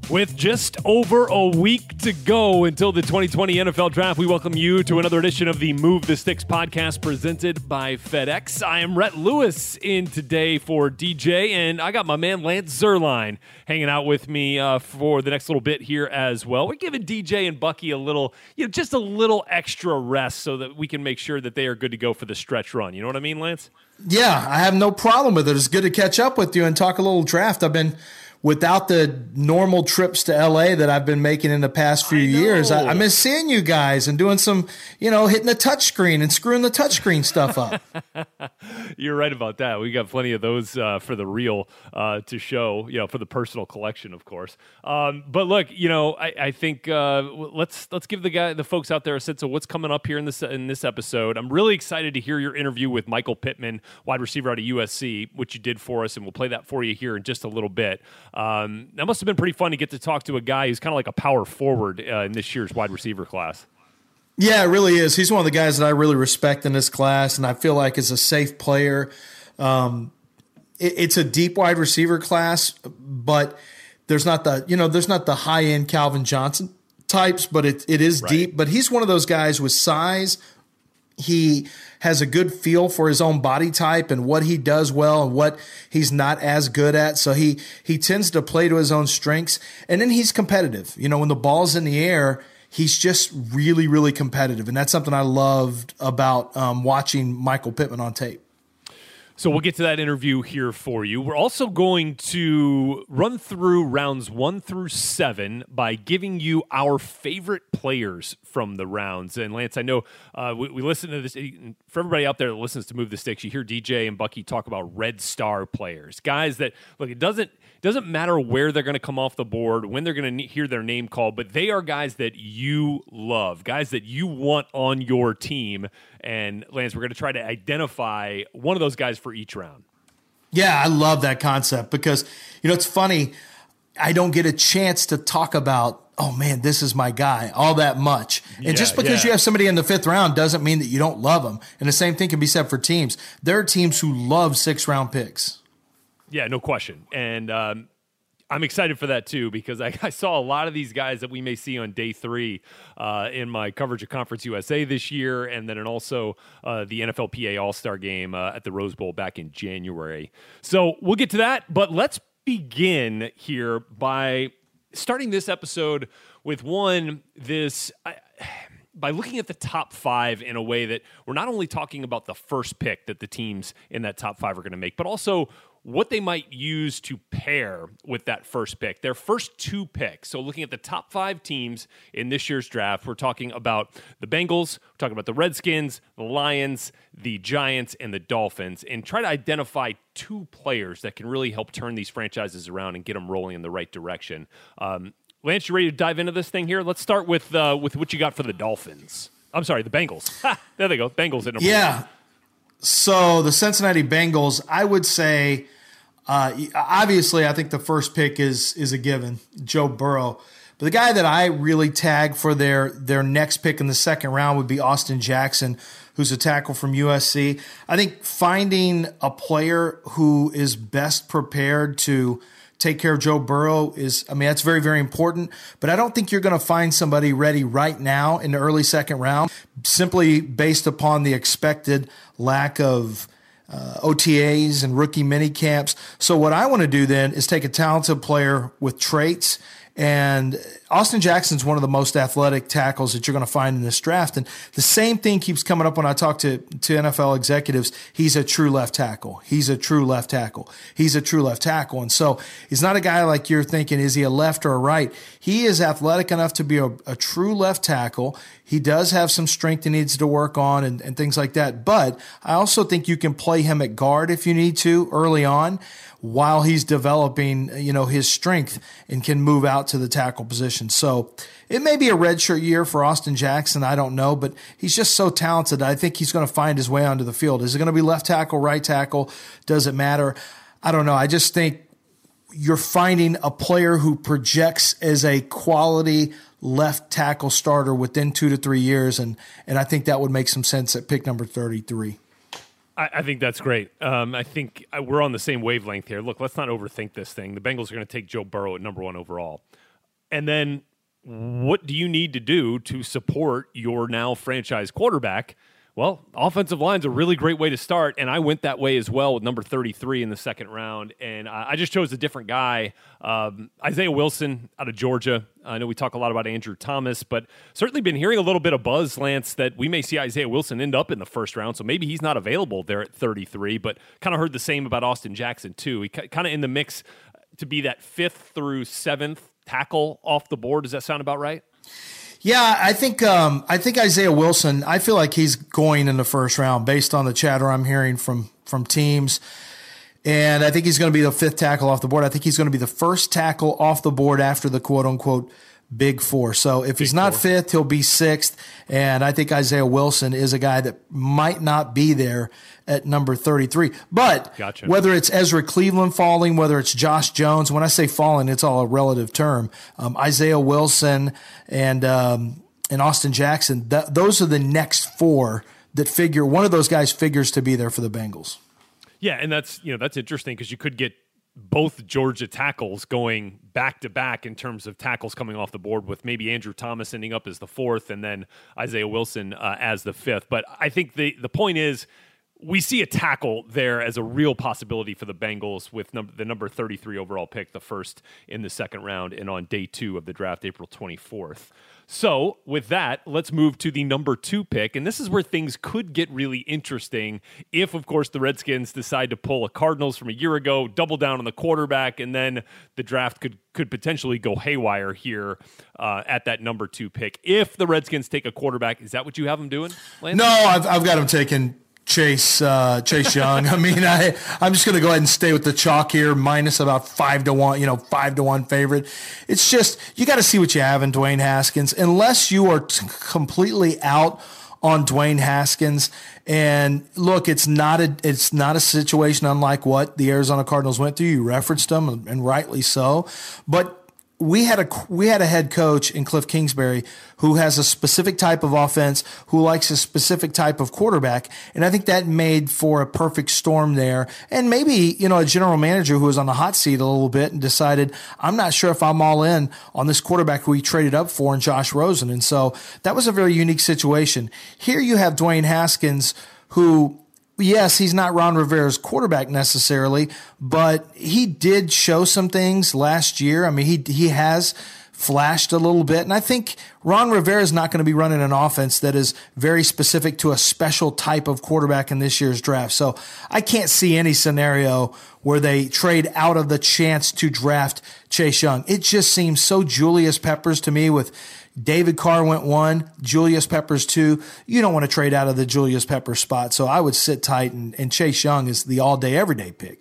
With just over a week to go until the 2020 NFL Draft, we welcome you to another edition of the Move the Sticks podcast presented by FedEx. I am Rhett Lewis in today for DJ, and I got my man Lance Zierlein hanging out with me for the next little bit here as well. We're giving DJ and Bucky a little, just a little extra rest so that we can make sure that they are good to go for the stretch run. You know what I mean, Lance? Yeah, I have no problem with it. It's good to catch up with you and talk a little draft. I've been without the normal trips to LA that I've been making in the past few years. I miss seeing you guys and doing some, hitting the touchscreen and screwing the touchscreen stuff up. You're right about that. We got plenty of those for the reel to show, for the personal collection, of course. But look, I think let's give the folks out there a sense of what's coming up here in this episode. I'm really excited to hear your interview with Michael Pittman, wide receiver out of USC, which you did for us, and we'll play that for you here in just a little bit. That must have been pretty fun to get to talk to a guy who's kind of like a power forward in this year's wide receiver class. Yeah, it really is. He's one of the guys that I really respect in this class, and I feel like is a safe player. It's a deep wide receiver class, but there's not the high end Calvin Johnson types, but it is right. Deep. But he's one of those guys with size. He has a good feel for his own body type and what he does well and what he's not as good at. So he tends to play to his own strengths. And then he's competitive. When the ball's in the air, he's just really, really competitive. And that's something I loved about watching Michael Pittman on tape. So we'll get to that interview here for you. We're also going to run through rounds 1 through 7 by giving you our favorite players from the rounds. And Lance, I know we listen to this. For everybody out there that listens to Move the Sticks, you hear DJ and Bucky talk about red star players, guys that, look, it doesn't matter where they're going to come off the board, when they're going to hear their name called, but they are guys that you love, guys that you want on your team. And Lance, we're going to try to identify one of those guys for each round. Yeah, I love that concept because, it's funny. I don't get a chance to talk about, oh man, this is my guy all that much. And just because you have somebody in the 5th round doesn't mean that you don't love them. And the same thing can be said for teams. There are teams who love 6th-round picks. Yeah, no question. And I'm excited for that too because I saw a lot of these guys that we may see on day 3 in my coverage of Conference USA this year, and then also the NFLPA All-Star Game at the Rose Bowl back in January. So we'll get to that, but let's begin here by starting this episode with by looking at the top 5 in a way that we're not only talking about the first pick that the teams in that top 5 are going to make, but also what they might use to pair with that first pick, their first 2 picks. So looking at the top 5 teams in this year's draft, we're talking about the Bengals, we're talking about the Redskins, the Lions, the Giants, and the Dolphins, and try to identify 2 players that can really help turn these franchises around and get them rolling in the right direction. Lance, you ready to dive into this thing here? Let's start with what you got for the Dolphins. I'm sorry, the Bengals. There they go, Bengals at number 1. So the Cincinnati Bengals, I would say, obviously, I think the first pick is a given, Joe Burrow. But the guy that I really tag for their next pick in the 2nd round would be Austin Jackson, who's a tackle from USC. I think finding a player who is best prepared to take care of Joe Burrow that's very, very important. But I don't think you're going to find somebody ready right now in the early 2nd round, simply based upon the expected lack of OTAs and rookie mini camps. So what I want to do then is take a talented player with traits. And Austin Jackson's one of the most athletic tackles that you're going to find in this draft. And the same thing keeps coming up when I talk to NFL executives. He's a true left tackle. He's a true left tackle. He's a true left tackle. And so he's not a guy like you're thinking, is he a left or a right? He is athletic enough to be a true left tackle. He does have some strength he needs to work on and things like that. But I also think you can play him at guard if you need to early on while he's developing, his strength and can move out to the tackle position. So it may be a redshirt year for Austin Jackson. I don't know, but he's just so talented. I think he's going to find his way onto the field. Is it going to be left tackle, right tackle? Does it matter? I don't know. I just think you're finding a player who projects as a quality left tackle starter within 2 to 3 years. And I think that would make some sense at pick number 33. I think that's great. I think we're on the same wavelength here. Look, let's not overthink this thing. The Bengals are going to take Joe Burrow at number 1 overall. And then what do you need to do to support your now franchise quarterback? Well, offensive line's a really great way to start, and I went that way as well with number 33 in the second round, and I just chose a different guy. Isaiah Wilson out of Georgia. I know we talk a lot about Andrew Thomas, but certainly been hearing a little bit of buzz, Lance, that we may see Isaiah Wilson end up in the first round, so maybe he's not available there at 33, but kind of heard the same about Austin Jackson too. He kind of in the mix to be that 5th through 7th tackle off the board. Does that sound about right? Yeah, I think Isaiah Wilson, I feel like he's going in the first round based on the chatter I'm hearing from teams. And I think he's going to be the 5th tackle off the board. I think he's going to be the first tackle off the board after the quote unquote big 4. So if he's not 5th, he'll be 6th. And I think Isaiah Wilson is a guy that might not be there at number 33. But whether it's Ezra Cleveland falling, whether it's Josh Jones, when I say falling, it's all a relative term. Isaiah Wilson and Austin Jackson, those are the next 4 that figure. One of those guys figures to be there for the Bengals. Yeah, and that's interesting because you could get both Georgia tackles going back to back in terms of tackles coming off the board, with maybe Andrew Thomas ending up as the 4th and then Isaiah Wilson as the 5th. But I think the point is, we see a tackle there as a real possibility for the Bengals with the number 33 overall pick, the first in the second round, and on day 2 of the draft, April 24th. So with that, let's move to the number 2 pick. And this is where things could get really interesting if, of course, the Redskins decide to pull a Cardinals from a year ago, double down on the quarterback, and then the draft could potentially go haywire here at that number 2 pick. If the Redskins take a quarterback, is that what you have them doing, Lance? No, I've got them taking Chase Young. I mean, I'm just going to go ahead and stay with the chalk here, minus about 5-1, 5-1 favorite. It's just, you got to see what you have in Dwayne Haskins. Unless you are completely out on Dwayne Haskins, and look, it's not a situation unlike what the Arizona Cardinals went through. You referenced them, and rightly so, but we had a head coach in Cliff Kingsbury who has a specific type of offense, who likes a specific type of quarterback. And I think that made for a perfect storm there. And maybe, a general manager who was on the hot seat a little bit and decided, I'm not sure if I'm all in on this quarterback who he traded up for in Josh Rosen. And so that was a very unique situation. Here you have Dwayne Haskins, who, yes, he's not Ron Rivera's quarterback necessarily, but he did show some things last year. I mean, he has flashed a little bit, and I think Ron Rivera is not going to be running an offense that is very specific to a special type of quarterback in this year's draft. So I can't see any scenario where they trade out of the chance to draft Chase Young. It just seems so Julius Peppers to me, with David Carr went 1, Julius Peppers 2. You don't want to trade out of the Julius Peppers spot. So I would sit tight, and Chase Young is the all-day, everyday pick.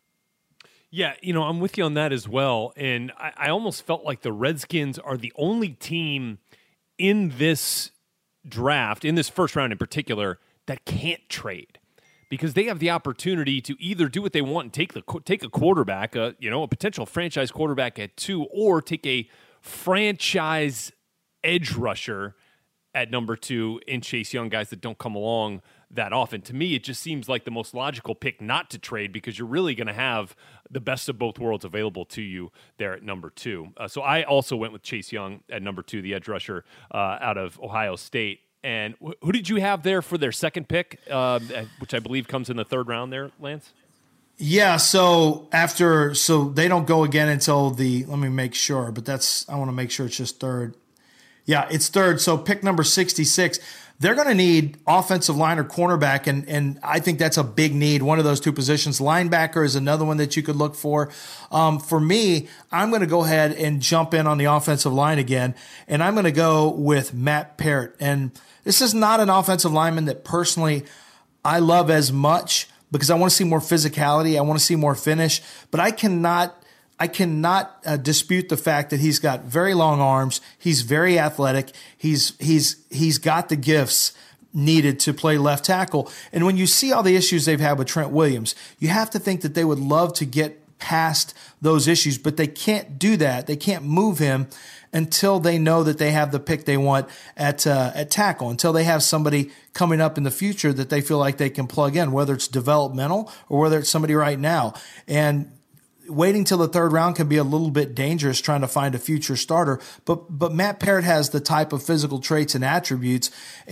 Yeah, I'm with you on that as well. And I almost felt like the Redskins are the only team in this draft, in this first round in particular, that can't trade, because they have the opportunity to either do what they want and take a quarterback, a potential franchise quarterback at 2, or take a franchise edge rusher at number 2 in Chase Young, guys that don't come along that often. To me, it just seems like the most logical pick not to trade, because you're really going to have the best of both worlds available to you there at number 2. So I also went with Chase Young at number 2, the edge rusher out of Ohio State. And who did you have there for their second pick, which I believe comes in the 3rd round there, Lance? Yeah, so they don't go again until let me make sure, but I want to make sure it's just 3rd. Yeah, it's 3rd. So pick number 66. They're going to need offensive line or cornerback, and I think that's a big need, one of those 2 positions. Linebacker is another one that you could look for. For me, I'm going to go ahead and jump in on the offensive line again, and I'm going to go with Matt Parrott. And this is not an offensive lineman that personally I love as much, because I want to see more physicality. I want to see more finish, but I cannot dispute the fact that he's got very long arms. He's very athletic. He's got the gifts needed to play left tackle. And when you see all the issues they've had with Trent Williams, you have to think that they would love to get past those issues, but they can't do that. They can't move him until they know that they have the pick they want at tackle, until they have somebody coming up in the future that they feel like they can plug in, whether it's developmental or whether it's somebody right now. And waiting till the third round can be a little bit dangerous trying to find a future starter. But Matt Parrott has the type of physical traits and attributes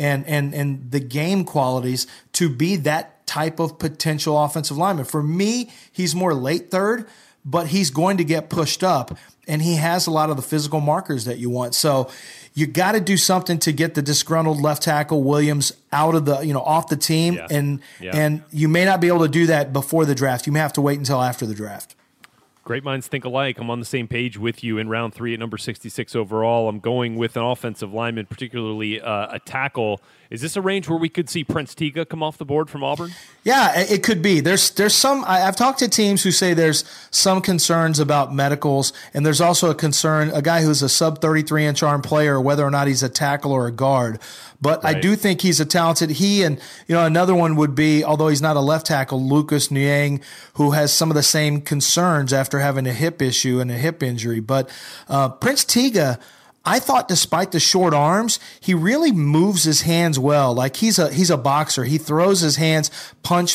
and the game qualities to be that type of potential offensive lineman. For me, he's more late third, but he's going to get pushed up, and he has a lot of the physical markers that you want. So you got to do something to get the disgruntled left tackle Williams out of the, off the team. Yeah. And you may not be able to do that before the draft. You may have to wait until after the draft. Great minds think alike. I'm on the same page with you in round 3 at number 66 overall. I'm going with an offensive lineman, particularly a tackle. Is this a range where we could see Prince Tega come off the board from Auburn? Yeah, it could be. There's some. I've talked to teams who say there's some concerns about medicals, and there's also a guy who's a sub 33-inch arm player, whether or not he's a tackle or a guard. But right. I do think he's a talented. He and another one would be, although he's not a left tackle, Lucas Niang, who has some of the same concerns after having a hip issue and a hip injury. But Prince Tega, I thought despite the short arms, he really moves his hands well. Like he's a boxer. He throws his hands, punch,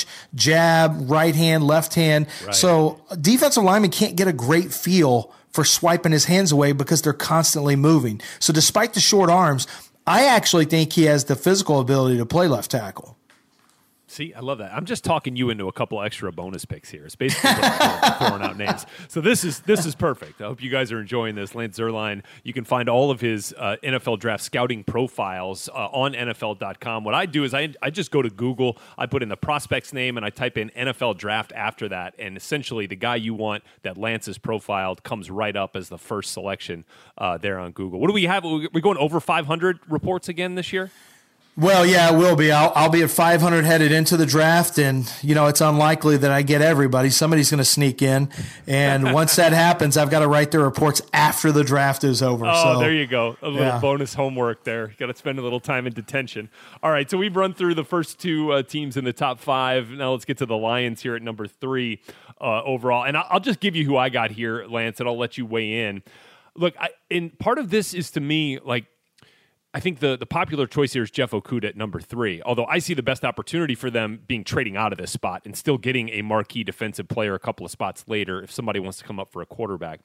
jab, right hand, left hand. Right. So defensive linemen can't get a great feel for swiping his hands away because they're constantly moving. So despite the short arms, I actually think he has the physical ability to play left tackle. See, I love that. I'm just talking you into a couple extra bonus picks here. It's basically throwing out names. So this is perfect. I hope you guys are enjoying this. Lance Zierlein, you can find all of his NFL draft scouting profiles on NFL.com. What I do is I just go to Google, I put in the prospect's name, and I type in NFL draft after that, and essentially the guy you want that Lance has profiled comes right up as the first selection there on Google. What do we have? We're going over 500 reports again this year? Well, yeah, it will be. I'll be at 500 headed into the draft, and, it's unlikely that I get everybody. Somebody's going to sneak in, and once that happens, I've got to write the reports after the draft is over. Oh, there you go. A little bonus homework there. You got to spend a little time in detention. All right, so we've run through the first two teams in the top 5. Now let's get to the Lions here at number 3 overall. And I'll just give you who I got here, Lance, and I'll let you weigh in. Look, and part of this is, to me, like, I think the popular choice here is Jeff Okudah at number 3, although I see the best opportunity for them being trading out of this spot and still getting a marquee defensive player a couple of spots later if somebody wants to come up for a quarterback.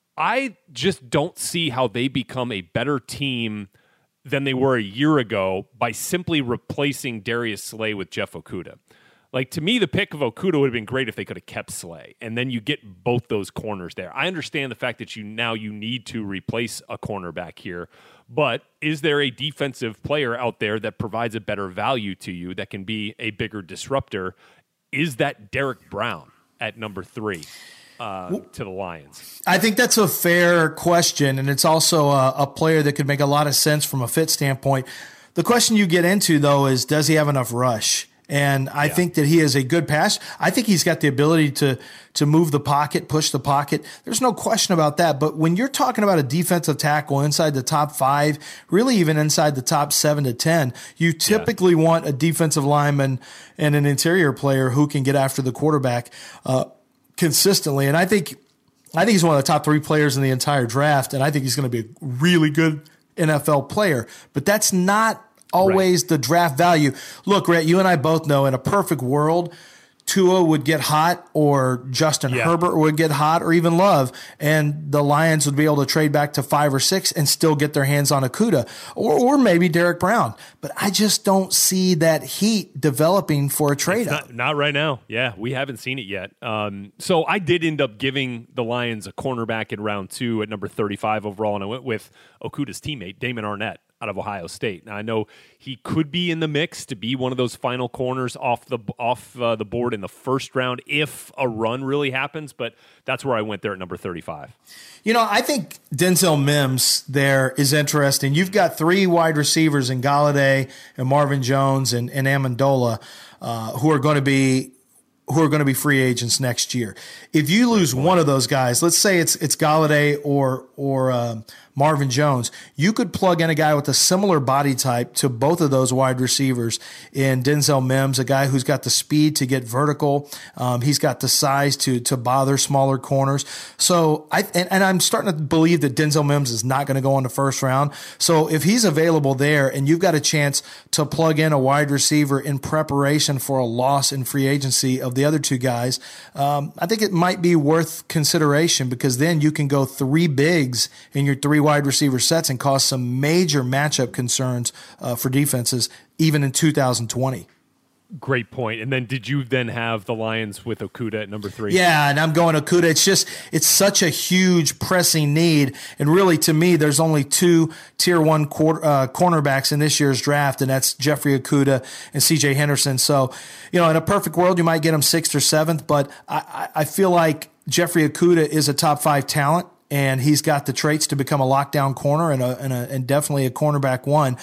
I just don't see how they become a better team than they were a year ago by simply replacing Darius Slay with Jeff Okudah. Like, to me, the pick of Okudah would have been great if they could have kept Slay, and then you get both those corners there. I understand the fact that you need to replace a cornerback here, but is there a defensive player out there that provides a better value to you that can be a bigger disruptor? Is that Derek Brown at number 3 to the Lions? I think that's a fair question, and it's also a player that could make a lot of sense from a fit standpoint. The question you get into, though, is does he have enough rush? And I think that he is a good pass. I think he's got the ability to move the pocket, push the pocket. There's no question about that. But when you're talking about a defensive tackle inside the top 5, really even inside the top 7 to 10, you typically want a defensive lineman and an interior player who can get after the quarterback consistently. And I think he's one of the top 3 players in the entire draft, and I think he's going to be a really good NFL player. But that's not always the draft value. Look, Rhett, you and I both know in a perfect world, Tua would get hot or Justin Herbert would get hot or even Love, and the Lions would be able to trade back to 5 or 6 and still get their hands on Okudah or maybe Derek Brown. But I just don't see that heat developing for a trade-up. Not right now. Yeah, we haven't seen it yet. So I did end up giving the Lions a cornerback in round 2 at number 35 overall, and I went with Okudah's teammate, Damon Arnett, out of Ohio State. Now, I know he could be in the mix to be one of those final corners off the board in the first round if a run really happens, but that's where I went there at number 35. I think Denzel Mims there is interesting. You've got 3 wide receivers in Galladay and Marvin Jones and Amendola who are going to be free agents next year. If you lose one of those guys, let's say it's Galladay or Marvin Jones. You could plug in a guy with a similar body type to both of those wide receivers in Denzel Mims, a guy who's got the speed to get vertical. He's got the size to bother smaller corners. So I'm starting to believe that Denzel Mims is not going to go in the first round. So if he's available there and you've got a chance to plug in a wide receiver in preparation for a loss in free agency of the other two guys, I think it might be worth consideration, because then you can go three bigs in your three wide receiver sets and cause some major matchup concerns for defenses even in 2020. Great point. And then did you then have the Lions with Okudah at number 3? Yeah, and I'm going Okudah. It's such a huge pressing need. And really, to me, there's only two tier 1 cornerbacks in this year's draft, and that's Jeffrey Okudah and CJ Henderson. So, in a perfect world, you might get him 6th or 7th, but I feel like Jeffrey Okudah is a top 5 talent, and he's got the traits to become a lockdown corner and definitely a cornerback 1.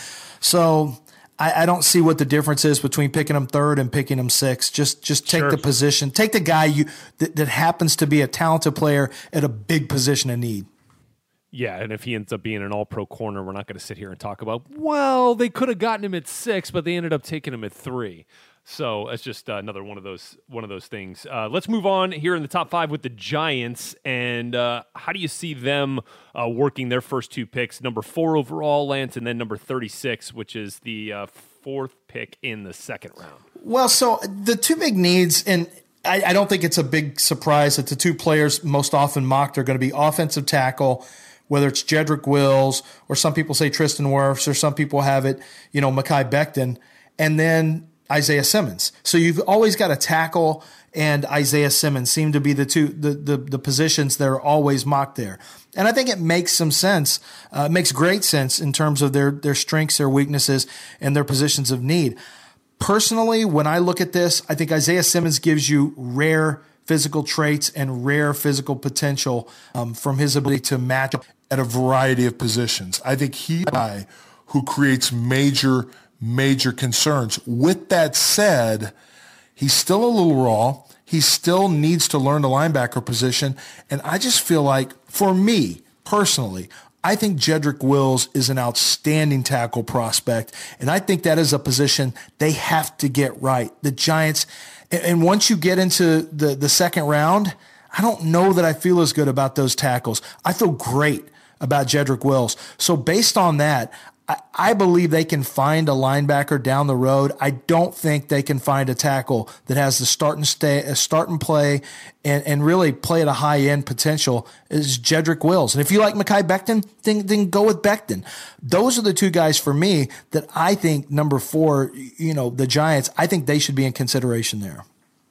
So I don't see what the difference is between picking him 3rd and picking him 6th. Just take the position. Take the guy that happens to be a talented player at a big position of need. Yeah, and if he ends up being an all-pro corner, we're not going to sit here and talk about, well, they could have gotten him at 6, but they ended up taking him at 3. So it's just another one of those things. Let's move on here in the top 5 with the Giants. And how do you see them working their first 2 picks? Number 4 overall, Lance, and then number 36, which is the 4th pick in the 2nd round. Well, so the 2 big needs, and I don't think it's a big surprise that the 2 players most often mocked are going to be offensive tackle, whether it's Jedrick Wills, or some people say Tristan Wirfs, or some people have it, Mekhi Becton, and then Isaiah Simmons. So you've always got a tackle and Isaiah Simmons seem to be the two the positions that are always mocked there. And I think it makes some sense. It makes great sense in terms of their strengths, their weaknesses, and their positions of need. Personally, when I look at this, I think Isaiah Simmons gives you rare physical traits and rare physical potential from his ability to match up at a variety of positions. I think he's a guy who creates major concerns. With that said, he's still a little raw. He still needs to learn the linebacker position. And I just feel like, for me personally, I think Jedrick Wills is an outstanding tackle prospect. And I think that is a position they have to get right. The Giants, and once you get into the 2nd round, I don't know that I feel as good about those tackles. I feel great about Jedrick Wills. So based on that, I believe they can find a linebacker down the road. I don't think they can find a tackle that has the start and play and really play at a high end potential is Jedrick Wills. And if you like Mekhi Becton, then go with Becton. Those are the 2 guys for me that I think number 4, the Giants, I think they should be in consideration there.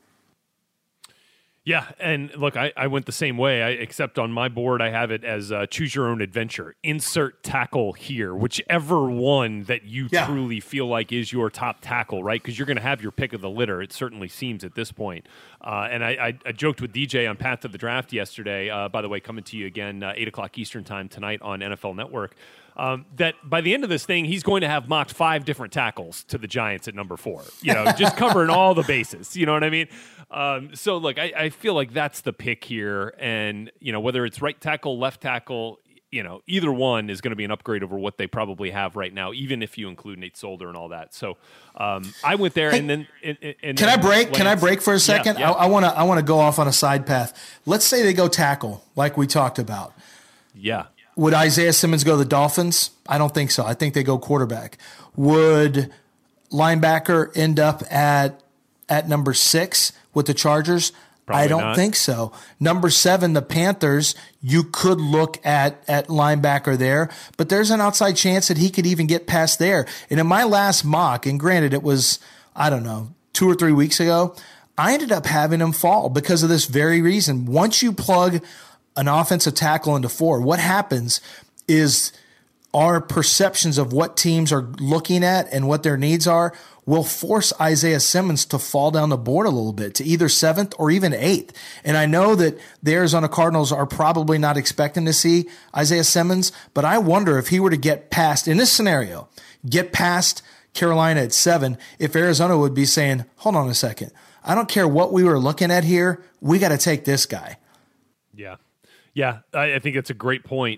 Yeah, and look, I went the same way, except on my board I have it as choose your own adventure. Insert tackle here, whichever one that you truly feel like is your top tackle, right? Because you're going to have your pick of the litter, it certainly seems at this point. And I joked with DJ on Path to the Draft yesterday, by the way, coming to you again 8 o'clock Eastern time tonight on NFL Network, that by the end of this thing, he's going to have mocked 5 different tackles to the Giants at number 4, just covering all the bases. You know what I mean? So look, I feel like that's the pick here. And, whether it's right tackle, left tackle, either one is going to be an upgrade over what they probably have right now, even if you include Nate Solder and all that. So I went there. Hey, and then can I break? Lance, can I break for a second? Yeah. I want to go off on a side path. Let's say they go tackle like we talked about. Yeah. Would Isaiah Simmons go to the Dolphins? I don't think so. I think they go quarterback. Would linebacker end up at number 6 with the Chargers? Probably I don't not. think so. Number 7, the Panthers, you could look at linebacker there, but there's an outside chance that he could even get past there. And in my last mock, and granted it was, 2 or 3 weeks ago, I ended up having him fall because of this very reason. Once you plug an offensive tackle into 4, what happens is our perceptions of what teams are looking at and what their needs are will force Isaiah Simmons to fall down the board a little bit to either 7th or even 8th. And I know that the Arizona Cardinals are probably not expecting to see Isaiah Simmons, but I wonder if he were to get past, in this scenario, get past Carolina at 7, if Arizona would be saying, hold on a second, I don't care what we were looking at here, we got to take this guy. Yeah. Yeah, I think that's a great point.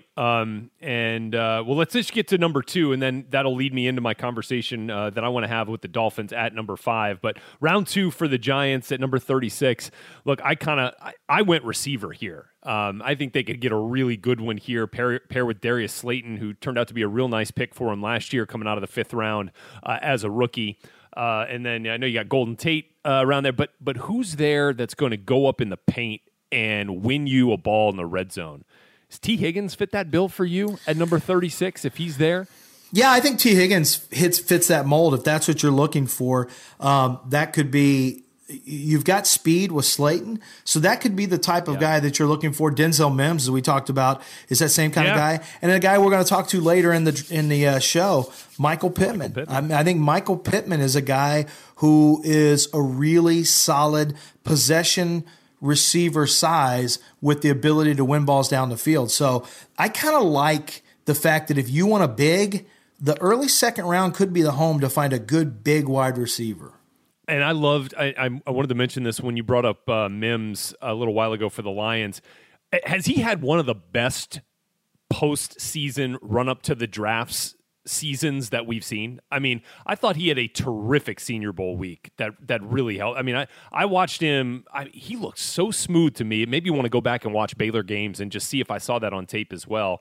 Let's just get to number 2, and then that'll lead me into my conversation that I want to have with the Dolphins at number 5. But round 2 for the Giants at number 36. Look, I went receiver here. I think they could get a really good one here, pair with Darius Slayton, who turned out to be a real nice pick for him last year, coming out of the 5th round as a rookie. And then I know you got Golden Tate around there, but who's there that's going to go up in the paint and win you a ball in the red zone? Does T. Higgins fit that bill for you at number 36 if he's there? Yeah, I think T. Higgins fits that mold if that's what you're looking for. That could be – you've got speed with Slayton, so that could be the type of guy that you're looking for. Denzel Mims, as we talked about, is that same kind of guy. And a guy we're going to talk to later in the show, Michael Pittman. I think Michael Pittman is a guy who is a really solid possession receiver size with the ability to win balls down the field. So I kind of like the fact that if you want a big, the early second round could be the home to find a good big wide receiver. And I wanted to mention this when you brought up Mims a little while ago for the Lions. Has he had one of the best postseason run up to the drafts seasons that we've seen? I mean, I thought he had a terrific Senior Bowl week that really helped. I mean, I watched him. He looked so smooth to me. It made me want to go back and watch Baylor games and just see if I saw that on tape as well.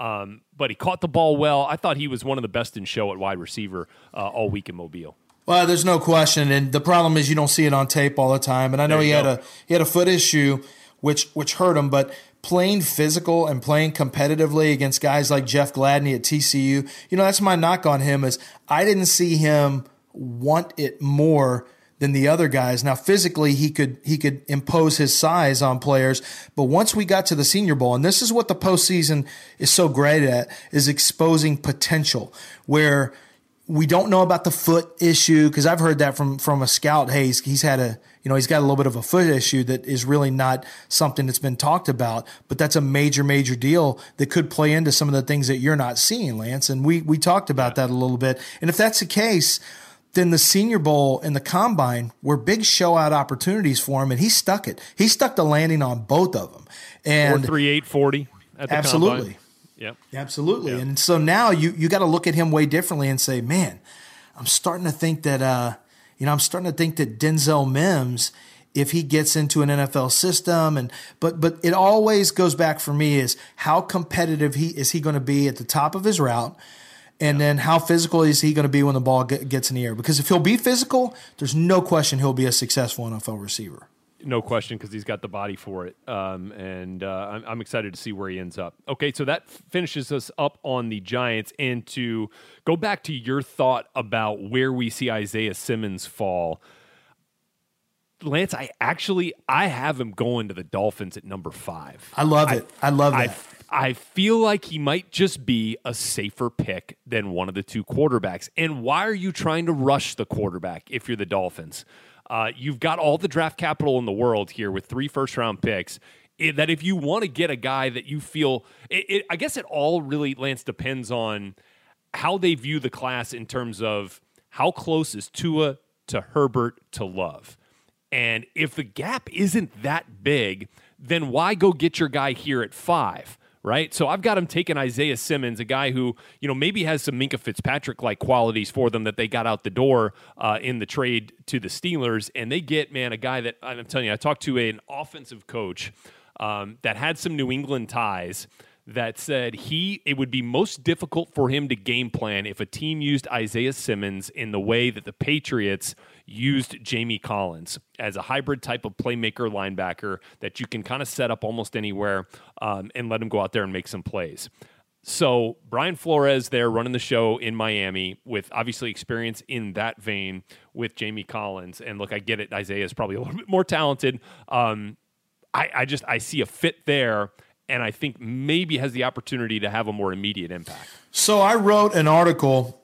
But he caught the ball well. I thought he was one of the best in show at wide receiver all week in Mobile. Well, there's no question, and the problem is you don't see it on tape all the time. And I know he had a foot issue, which hurt him, but playing physical and playing competitively against guys like Jeff Gladney at TCU, that's my knock on him is I didn't see him want it more than the other guys. Now, physically, he could impose his size on players, but once we got to the Senior Bowl, and this is what the postseason is so great at, is exposing potential, where we don't know about the foot issue because I've heard that from a scout. Hey, he's had he's got a little bit of a foot issue that is really not something that's been talked about, but that's a major deal that could play into some of the things that you're not seeing, Lance. And we talked about that a little bit. And if that's the case, then the Senior Bowl and the Combine were big show-out opportunities for him, and he stuck it. He stuck the landing on both of them. And 4.38 40 at the absolutely. Combine. Yep. Absolutely. Yep. And so now you got to look at him way differently and say, man, I'm starting to think that Denzel Mims, if he gets into an NFL system, but it always goes back for me is how competitive is he going to be at the top of his route, and then how physical is he going to be when the ball gets in the air? Because if he'll be physical, there's no question he'll be a successful NFL receiver. No question, because he's got the body for it. I'm excited to see where he ends up. Okay, so that finishes us up on the Giants. And to go back to your thought about where we see Isaiah Simmons fall, Lance, I have him going to the Dolphins at number 5. I love it. I love that. I feel like he might just be a safer pick than one of the two quarterbacks. And why are you trying to rush the quarterback if you're the Dolphins? You've got all the draft capital in the world here with 3 first-round picks. That if you want to get a guy that you feel, I guess it all really, Lance, depends on how they view the class in terms of how close is Tua to Herbert to Love. And if the gap isn't that big, then why go get your guy here at 5? Right? So I've got him taking Isaiah Simmons, a guy who, maybe has some Minkah Fitzpatrick-like qualities for them that they got out the door in the trade to the Steelers. And they get, a guy that, I'm telling you, I talked to an offensive coach that had some New England ties that said it would be most difficult for him to game plan if a team used Isaiah Simmons in the way that the Patriots used Jamie Collins as a hybrid type of playmaker linebacker that you can kind of set up almost anywhere and let him go out there and make some plays. So Brian Flores there running the show in Miami with obviously experience in that vein with Jamie Collins. And look, I get it. Isaiah is probably a little bit more talented. I see a fit there. And I think maybe has the opportunity to have a more immediate impact. So I wrote an article.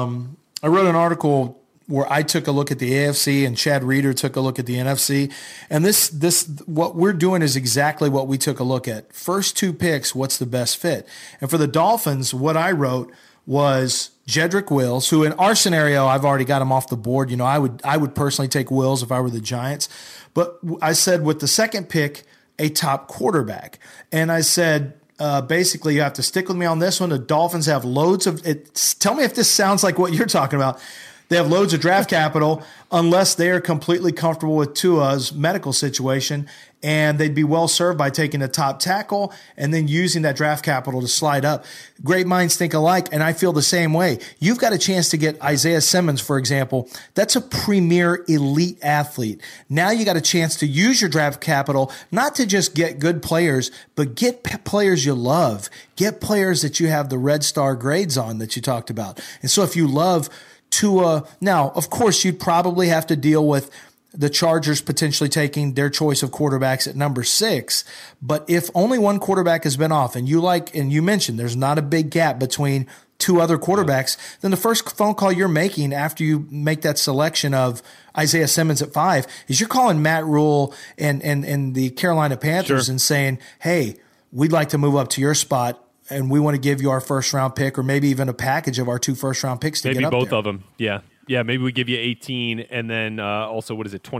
Where I took a look at the AFC and Chad Reeder took a look at the NFC. And this what we're doing is exactly what we took a look at. First 2 picks, what's the best fit? And for the Dolphins, what I wrote was Jedrick Wills, who in our scenario, I've already got him off the board. I would personally take Wills if I were the Giants. But I said with the second pick, a top quarterback. And I said, basically, you have to stick with me on this one. The Dolphins have loads of it. Tell me if this sounds like what you're talking about. They have loads of draft capital unless they are completely comfortable with Tua's medical situation, and they'd be well served by taking a top tackle and then using that draft capital to slide up. Great minds think alike, and I feel the same way. You've got a chance to get Isaiah Simmons, for example. That's a premier elite athlete. Now you got a chance to use your draft capital not to just get good players, but get players you love. Get players that you have the red star grades on that you talked about. And so if you love Tua, now, of course, you'd probably have to deal with the Chargers potentially taking their choice of quarterbacks at number 6. But if only one quarterback has been off, and you mentioned there's not a big gap between two other quarterbacks, then the first phone call you're making after you make that selection of Isaiah Simmons at 5 is you're calling Matt Rule and the Carolina Panthers and saying, hey, we'd like to move up to your spot, and we want to give you our first-round pick or maybe even a package of our 2 first-round picks to get up there. Maybe both of them, yeah. Yeah, maybe we give you 18 and then also, what is it,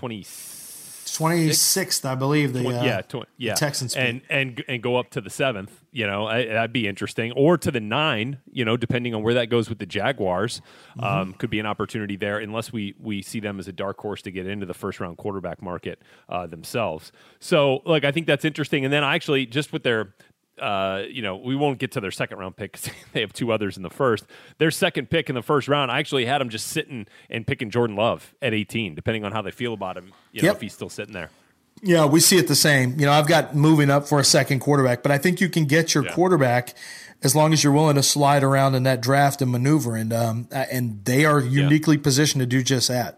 26th, I believe, the Texans pick. And go up to the 7th, that'd be interesting. Or to the 9, depending on where that goes with the Jaguars. Could be an opportunity there unless we see them as a dark horse to get into the first-round quarterback market themselves. So, I think that's interesting. And then actually, just with their we won't get to their second round pick because they have 2 others in the first. Their second pick in the first round, I actually had them just sitting and picking Jordan Love at 18, depending on how they feel about him, if he's still sitting there. Yeah, we see it the same. I've got moving up for a second quarterback, but I think you can get your quarterback as long as you're willing to slide around in that draft and maneuver, and they are uniquely positioned to do just that.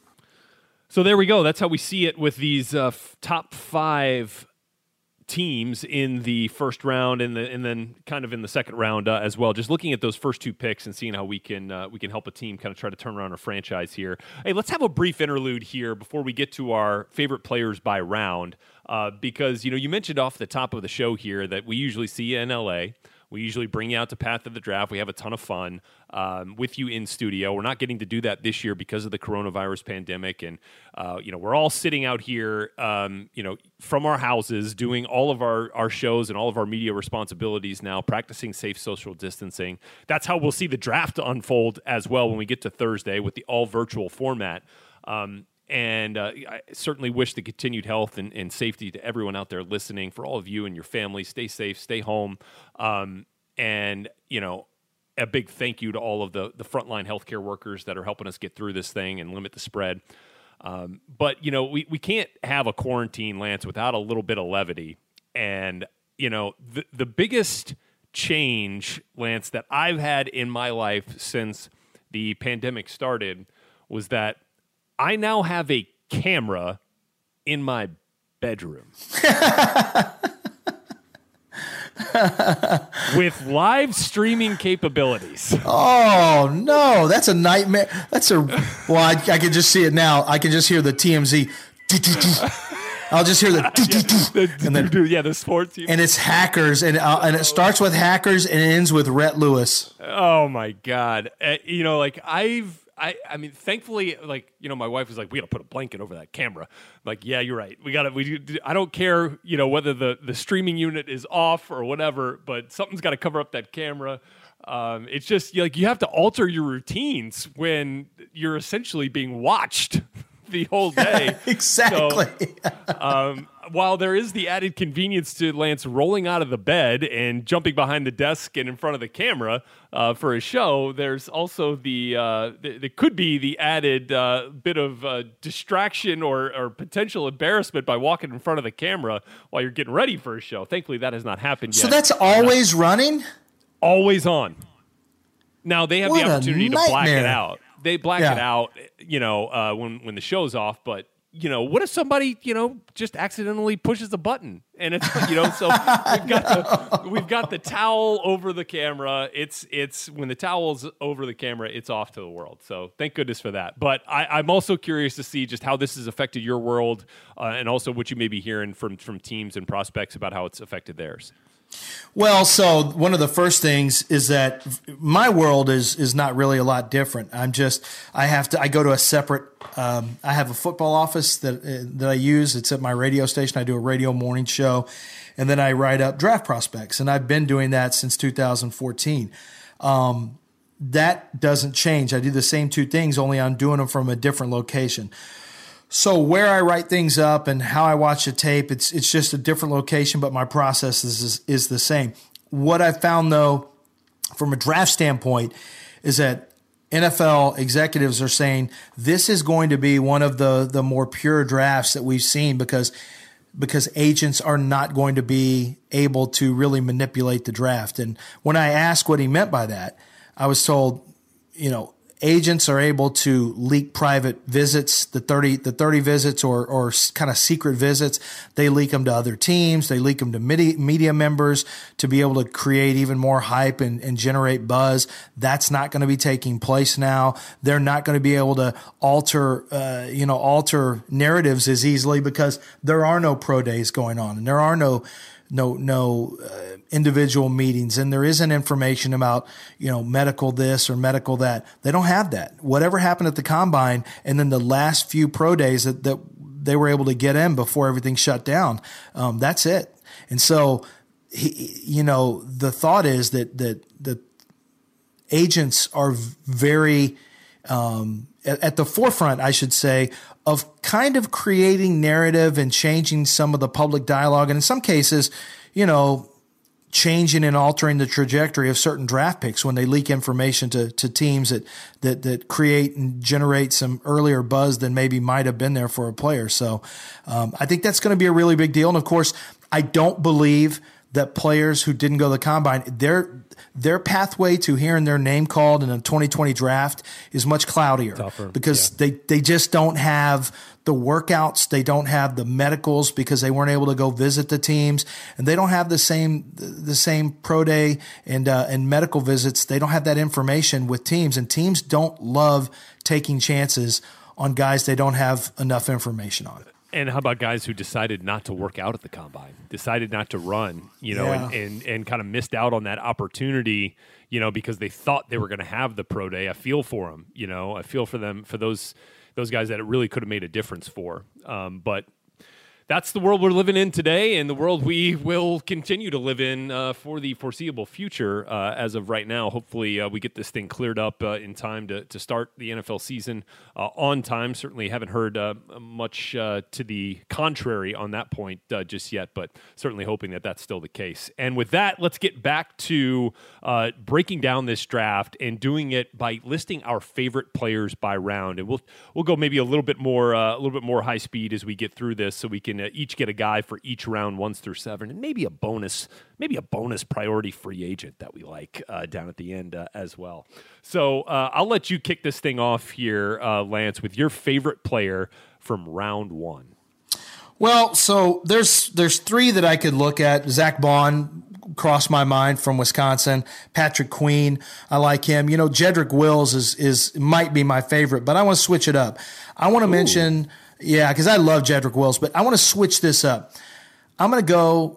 So there we go. That's how we see it with these top 5 teams in the first round and then kind of in the second round as well. Just looking at those first 2 picks and seeing how we can help a team kind of try to turn around a franchise here. Hey, let's have a brief interlude here before we get to our favorite players by round, because you mentioned off the top of the show here that we usually see you in LA. We usually bring you out to Path of the Draft. We have a ton of fun with you in studio. We're not getting to do that this year because of the coronavirus pandemic. And, we're all sitting out here, from our houses doing all of our shows and all of our media responsibilities now, practicing safe social distancing. That's how we'll see the draft unfold as well when we get to Thursday with the all-virtual format. And I certainly wish the continued health and safety to everyone out there listening, for all of you and your family. Stay safe, stay home. And, a big thank you to all of the frontline healthcare workers that are helping us get through this thing and limit the spread. But, we can't have a quarantine, Lance, without a little bit of levity. And, the biggest change, Lance, that I've had in my life since the pandemic started was that I now have a camera in my bedroom with live streaming capabilities. Oh no, that's a nightmare. I can just see it now. I can just hear the TMZ. I'll just hear the sports team. And it's hackers, and it starts with hackers and it ends with Rhett Lewis. Oh my God. I mean, thankfully, my wife was like, we got to put a blanket over that camera. I'm like, yeah, you're right. I don't care, whether the streaming unit is off or whatever, but something's got to cover up that camera. It's just you have to alter your routines when you're essentially being watched the whole day. Exactly. So, while there is the added convenience to Lance rolling out of the bed and jumping behind the desk and in front of the camera for a show, there's also there could be the added bit of distraction or potential embarrassment by walking in front of the camera while you're getting ready for a show. Thankfully, that has not happened yet. So that's always running? Always on. Now, they have the opportunity to black it out. They black it out, when the show's off, but what if somebody, just accidentally pushes a button and it's, so we've got the towel over the camera. It's when the towel's over the camera, it's off to the world. So thank goodness for that. But I'm also curious to see just how this has affected your world and also what you may be hearing from teams and prospects about how it's affected theirs. Well, so one of the first things is that my world is not really a lot different. I go to a separate, I have a football office that I use. It's at my radio station. I do a radio morning show, and then I write up draft prospects, and I've been doing that since 2014. That doesn't change. I do the same two things, only I'm doing them from a different location. So where I write things up and how I watch the tape, it's just a different location, but my process is the same. What I've found, though, from a draft standpoint, is that NFL executives are saying this is going to be one of the more pure drafts that we've seen because agents are not going to be able to really manipulate the draft. And when I asked what he meant by that, I was told, agents are able to leak private visits, the 30 visits or kind of secret visits. They leak them to other teams. They leak them to media members to be able to create even more hype and generate buzz. That's not going to be taking place now. They're not going to be able to alter narratives as easily because there are no pro days going on and there are no individual meetings, and there isn't information about, medical this or medical that. They don't have that. Whatever happened at the combine and then the last few pro days that they were able to get in before everything shut down, that's it. And so, the thought is that the agents are very, at the forefront, I should say, of kind of creating narrative and changing some of the public dialogue. And in some cases, changing and altering the trajectory of certain draft picks when they leak information to teams that create and generate some earlier buzz than maybe might have been there for a player. So I think that's going to be a really big deal. And of course, I don't believe that players who didn't go to the combine, their pathway to hearing their name called in a 2020 draft is much cloudier. Tougher, because they just don't have the workouts. They don't have the medicals because they weren't able to go visit the teams, and they don't have the same pro day and medical visits. They don't have that information with teams, and teams don't love taking chances on guys they don't have enough information on. And how about guys who decided not to work out at the combine, decided not to run, and kind of missed out on that opportunity, because they thought they were going to have the pro day. I feel for them, I feel for them, for those guys that it really could have made a difference for. But that's the world we're living in today, and the world we will continue to live in for the foreseeable future. As of right now, hopefully we get this thing cleared up in time to start the NFL season on time. Certainly haven't heard much to the contrary on that point just yet, but certainly hoping that that's still the case. And with that, let's get back to breaking down this draft and doing it by listing our favorite players by round. And we'll go maybe a little bit more high speed as we get through this, so we can each get a guy for each round 1 through 7, and maybe a bonus priority free agent that we like down at the end as well. So I'll let you kick this thing off here, Lance, with your favorite player from round 1. Well, so there's 3 that I could look at. Zach Bond crossed my mind from Wisconsin. Patrick Queen, I like him. Jedrick Wills is might be my favorite, but I want to switch it up. I want to mention. Yeah, because I love Jedrick Wills, but I want to switch this up. I'm going to go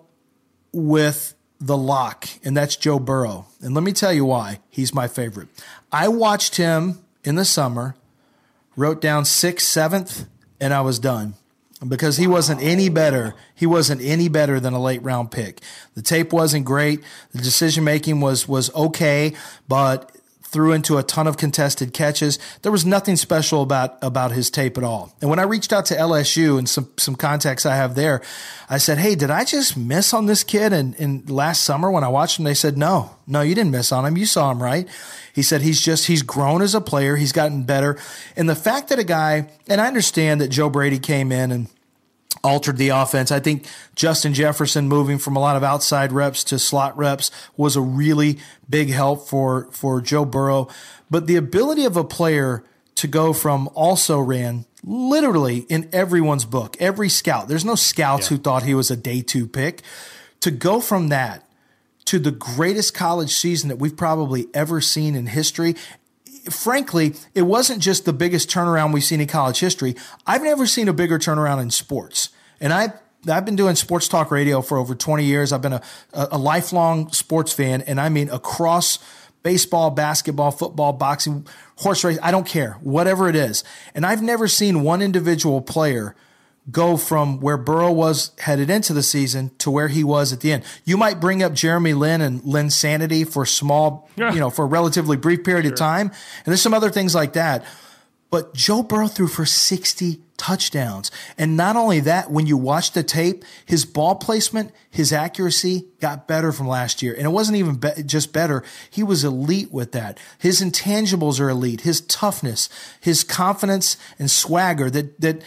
with the lock, and that's Joe Burrow. And let me tell you why he's my favorite. I watched him in the summer, wrote down 6th, 7th, and I was done because he wasn't any better. He wasn't any better than a late-round pick. The tape wasn't great. The decision-making was okay, but threw into a ton of contested catches. There was nothing special about his tape at all. And when I reached out to LSU and some contacts I have there, I said, hey, did I just miss on this kid in last summer when I watched him? They said, no, you didn't miss on him. You saw him, right? He said he's grown as a player. He's gotten better. And the fact that a guy, and I understand that Joe Brady came in and altered the offense. I think Justin Jefferson moving from a lot of outside reps to slot reps was a really big help for Joe Burrow. But the ability of a player to go from also ran literally in everyone's book, every scout. There's no scouts who thought he was a day 2 pick. To go from that to the greatest college season that we've probably ever seen in history. Frankly, it wasn't just the biggest turnaround we've seen in college history. I've never seen a bigger turnaround in sports. And I've been doing sports talk radio for over 20 years. I've been a lifelong sports fan, and I mean across baseball, basketball, football, boxing, horse race, I don't care, whatever it is. And I've never seen one individual player go from where Burrow was headed into the season to where he was at the end. You might bring up Jeremy Lin and Linsanity for for a relatively brief period of time. And there's some other things like that. But Joe Burrow threw for 60 touchdowns. And not only that, when you watch the tape, his ball placement, his accuracy got better from last year. And it wasn't even just better. He was elite with that. His intangibles are elite. His toughness, his confidence and swagger that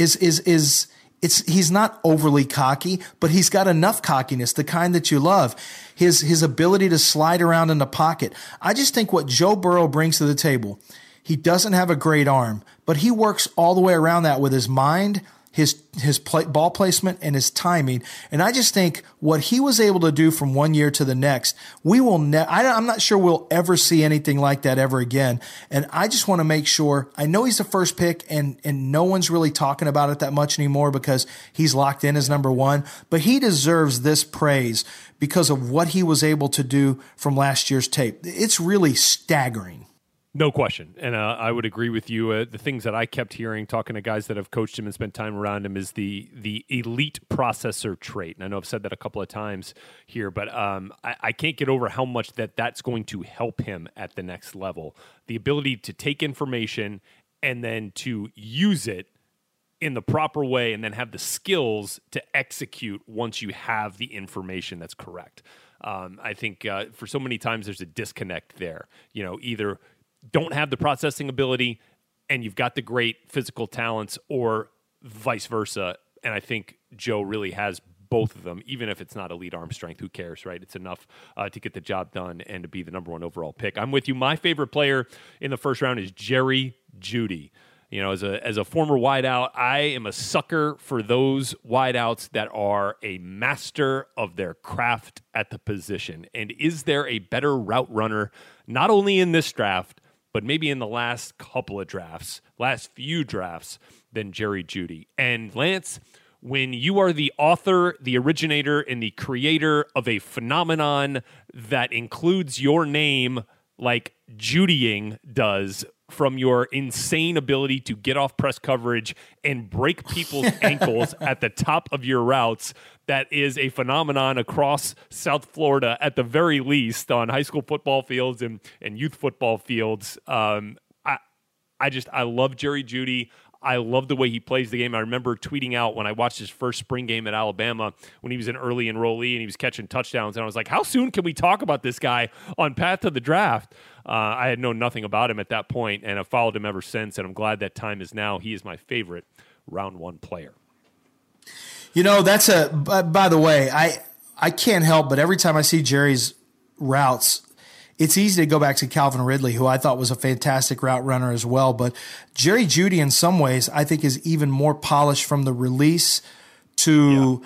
he's not overly cocky, but he's got enough cockiness, the kind that you love. His ability to slide around in the pocket. I just think what Joe Burrow brings to the table, he doesn't have a great arm, but he works all the way around that with his mind, his ball placement, and his timing. And I just think what he was able to do from one year to the next, I'm not sure we'll ever see anything like that ever again. And I just want to make sure, I know he's the first pick, and no one's really talking about it that much anymore because he's locked in as number one, but he deserves this praise because of what he was able to do from last year's tape. It's really staggering. No question. And I would agree with you. The things that I kept hearing, talking to guys that have coached him and spent time around him, is the elite processor trait. And I know I've said that a couple of times here, but I can't get over how much that's going to help him at the next level. The ability to take information and then to use it in the proper way and then have the skills to execute once you have the information that's correct. I think for so many times there's a disconnect there. Either don't have the processing ability and you've got the great physical talents, or vice versa. And I think Joe really has both of them, even if it's not elite arm strength. Who cares, right? It's enough to get the job done and to be the number one overall pick. I'm with you. My favorite player in the first round is Jerry Jeudy. As a former wideout, I am a sucker for those wideouts that are a master of their craft at the position. And is there a better route runner, not only in this draft, but maybe in the last few drafts, than Jerry Jeudy? And Lance, when you are the author, the originator, and the creator of a phenomenon that includes your name like Judying does, from your insane ability to get off press coverage and break people's ankles at the top of your routes, that is a phenomenon across South Florida, at the very least, on high school football fields and youth football fields. I love Jerry Jeudy. I love the way he plays the game. I remember tweeting out when I watched his first spring game at Alabama when he was an early enrollee and he was catching touchdowns. And I was like, how soon can we talk about this guy on path to the draft? I had known nothing about him at that point, and I've followed him ever since, and I'm glad that time is now. He is my favorite round one player. By the way, I can't help but every time I see Jerry's routes, it's easy to go back to Calvin Ridley, who I thought was a fantastic route runner as well. But Jerry Jeudy, in some ways, I think is even more polished from the release to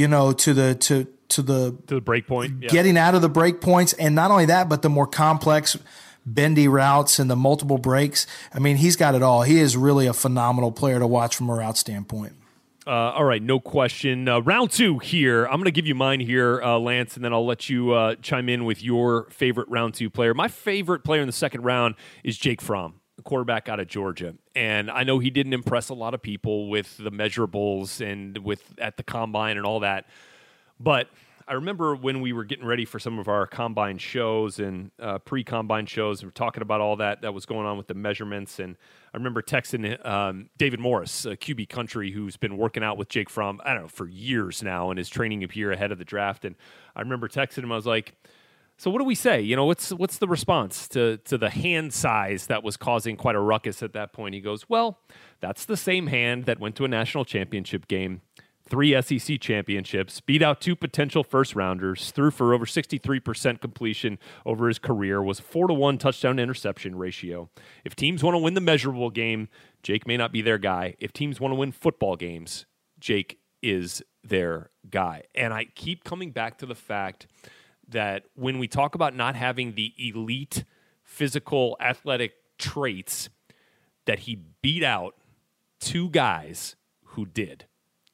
the break point, getting out of the break points, and not only that, but the more complex bendy routes and the multiple breaks. I mean, he's got it all. He is really a phenomenal player to watch from a route standpoint. All right, no question. Round two here. I'm going to give you mine here, Lance, and then I'll let you chime in with your favorite round two player. My favorite player in the second round is Jake Fromm, the quarterback out of Georgia. And I know he didn't impress a lot of people with the measurables and at the combine and all that. But I remember when we were getting ready for some of our combine shows and pre-combine shows, we were talking about all that was going on with the measurements. And I remember texting David Morris, QB Country, who's been working out with Jake Fromm, I don't know, for years now, and is training him here ahead of the draft. And I remember texting him, I was like, so what do we say? What's the response to the hand size that was causing quite a ruckus at that point? He goes, well, that's the same hand that went to a national championship game, 3 SEC championships, beat out 2 potential first-rounders, threw for over 63% completion over his career, was a 4-to-1 touchdown-interception ratio. If teams want to win the measurable game, Jake may not be their guy. If teams want to win football games, Jake is their guy. And I keep coming back to the fact that when we talk about not having the elite physical athletic traits, that he beat out 2 guys who did.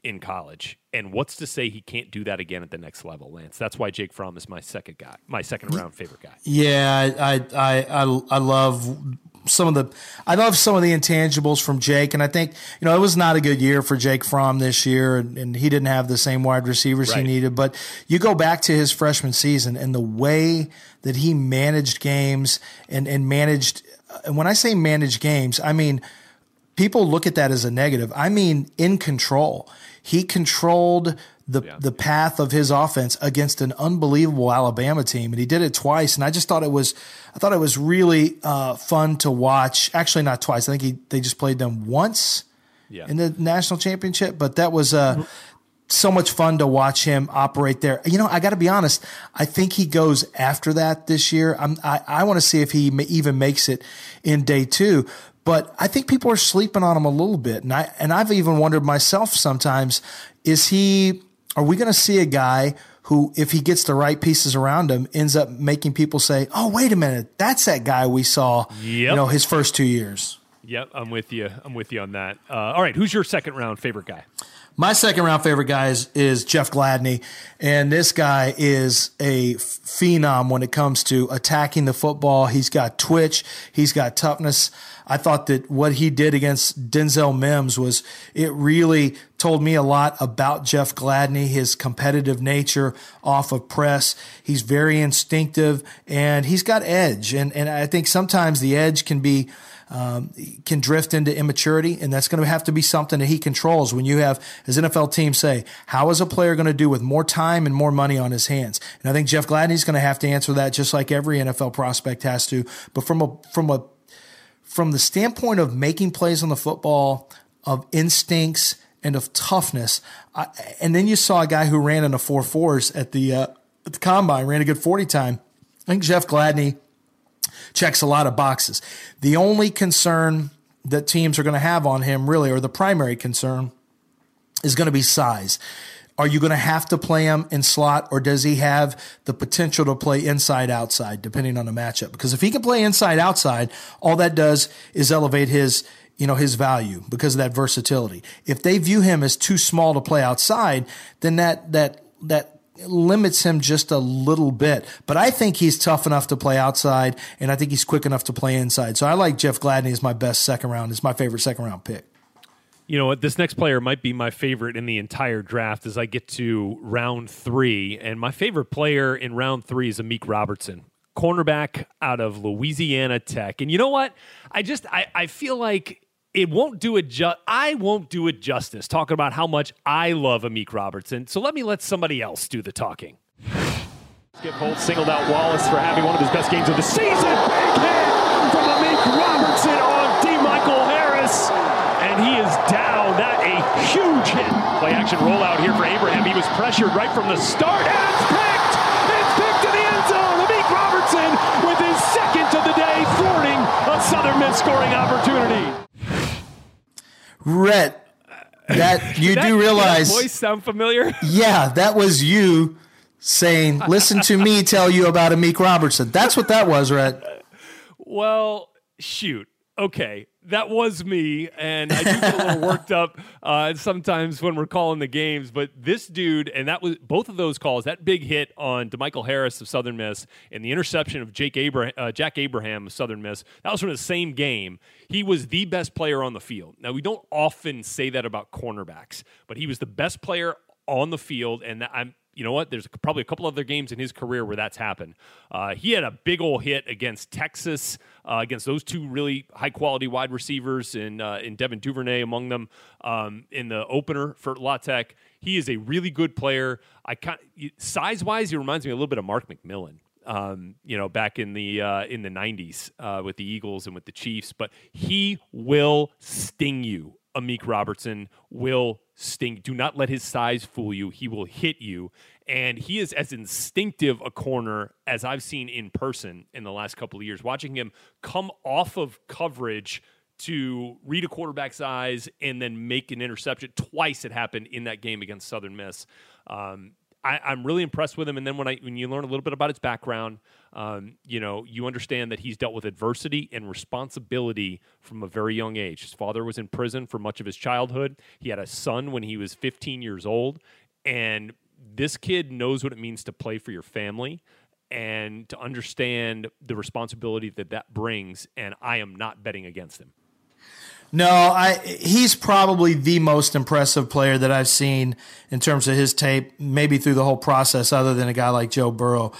in college. And what's to say he can't do that again at the next level, Lance? That's why Jake Fromm is my second round favorite guy. Yeah, I love some of the intangibles from Jake, and I think it was not a good year for Jake Fromm this year, and he didn't have the same wide receivers he needed. But you go back to his freshman season and the way that he managed games and managed. And when I say managed games, I mean people look at that as a negative. I mean in control. He controlled the path of his offense against an unbelievable Alabama team, and he did it twice. And I thought it was really fun to watch. Actually, not twice. I think they just played them once in the national championship. But that was so much fun to watch him operate there. I got to be honest. I think he goes after that this year. I want to see if he even makes it in day 2. But I think people are sleeping on him a little bit. And I've even wondered myself sometimes, are we going to see a guy who, if he gets the right pieces around him, ends up making people say, oh, wait a minute, that's that guy we saw, his first 2 years. Yep, I'm with you on that. All right, who's your second round favorite guy? My second round favorite guy is Jeff Gladney, and this guy is a phenom when it comes to attacking the football. He's got twitch, he's got toughness. I thought that what he did against Denzel Mims it really told me a lot about Jeff Gladney, his competitive nature off of press. He's very instinctive, and he's got edge, and I think sometimes the edge can drift into immaturity, and that's going to have to be something that he controls. When you have, as NFL teams say, how is a player going to do with more time and more money on his hands? And I think Jeff Gladney's going to have to answer that just like every NFL prospect has to. But from the standpoint of making plays on the football, of instincts, and of toughness, and then you saw a guy who ran in the 4.4s at the combine, ran a good 40 time. I think Jeff Gladney checks a lot of boxes. The only concern that teams are going to have on him, really, or the primary concern, is going to be size. Are you going to have to play him in slot, or does he have the potential to play inside-outside, depending on the matchup? Because if he can play inside-outside, all that does is elevate his value because of that versatility. If they view him as too small to play outside, then that limits him just a little bit. But I think he's tough enough to play outside, and I think he's quick enough to play inside. So I like Jeff Gladney as my best second round. It's my favorite second round pick. You know what? This next player might be my favorite in the entire draft as I get to round 3. And my favorite player in round 3 is Amik Robertson, cornerback out of Louisiana Tech. And you know what? I feel like I won't do it justice talking about how much I love Amik Robertson. So let somebody else do the talking. Skip Holtz singled out Wallace for having one of his best games of the season. Big hit from Amik Robertson on DeMichael Harris. And he is down. That a huge hit. Play action rollout here for Abraham. He was pressured right from the start. And it's picked! It's picked to the end zone. Amik Robertson with his second of the day, thwarting a Southern Miss scoring opportunity. Rhett, do realize... Does that voice sound familiar? Yeah, that was you saying, listen to me tell you about Amik Robertson. That's what that was, Rhett. Well, shoot. Okay, that was me, and I do get a little worked up sometimes when we're calling the games, but this dude, and that was both of those calls, that big hit on DeMichael Harris of Southern Miss and the interception of Jack Abraham of Southern Miss, that was from the same game. He was the best player on the field. Now, we don't often say that about cornerbacks, but he was the best player on the field, and you know what? There's probably a couple other games in his career where that's happened. He had a big old hit against Texas, against those two really high-quality wide receivers, in Devin Duvernay among them, in the opener for La Tech. He is a really good player. Size-wise, he reminds me a little bit of Mark McMillan. Back in the 90s with the Eagles and with the Chiefs. But he will sting you. Amik Robertson will sting. Do not let his size fool you. He will hit you. And he is as instinctive a corner as I've seen in person in the last couple of years. Watching him come off of coverage to read a quarterback's eyes and then make an interception. Twice it happened in that game against Southern Miss. I'm really impressed with him. And then when you learn a little bit about his background, you understand that he's dealt with adversity and responsibility from a very young age. His father was in prison for much of his childhood. He had a son when he was 15 years old. And this kid knows what it means to play for your family and to understand the responsibility that brings. And I am not betting against him. No, he's probably the most impressive player that I've seen in terms of his tape, maybe through the whole process, other than a guy like Joe Burrow.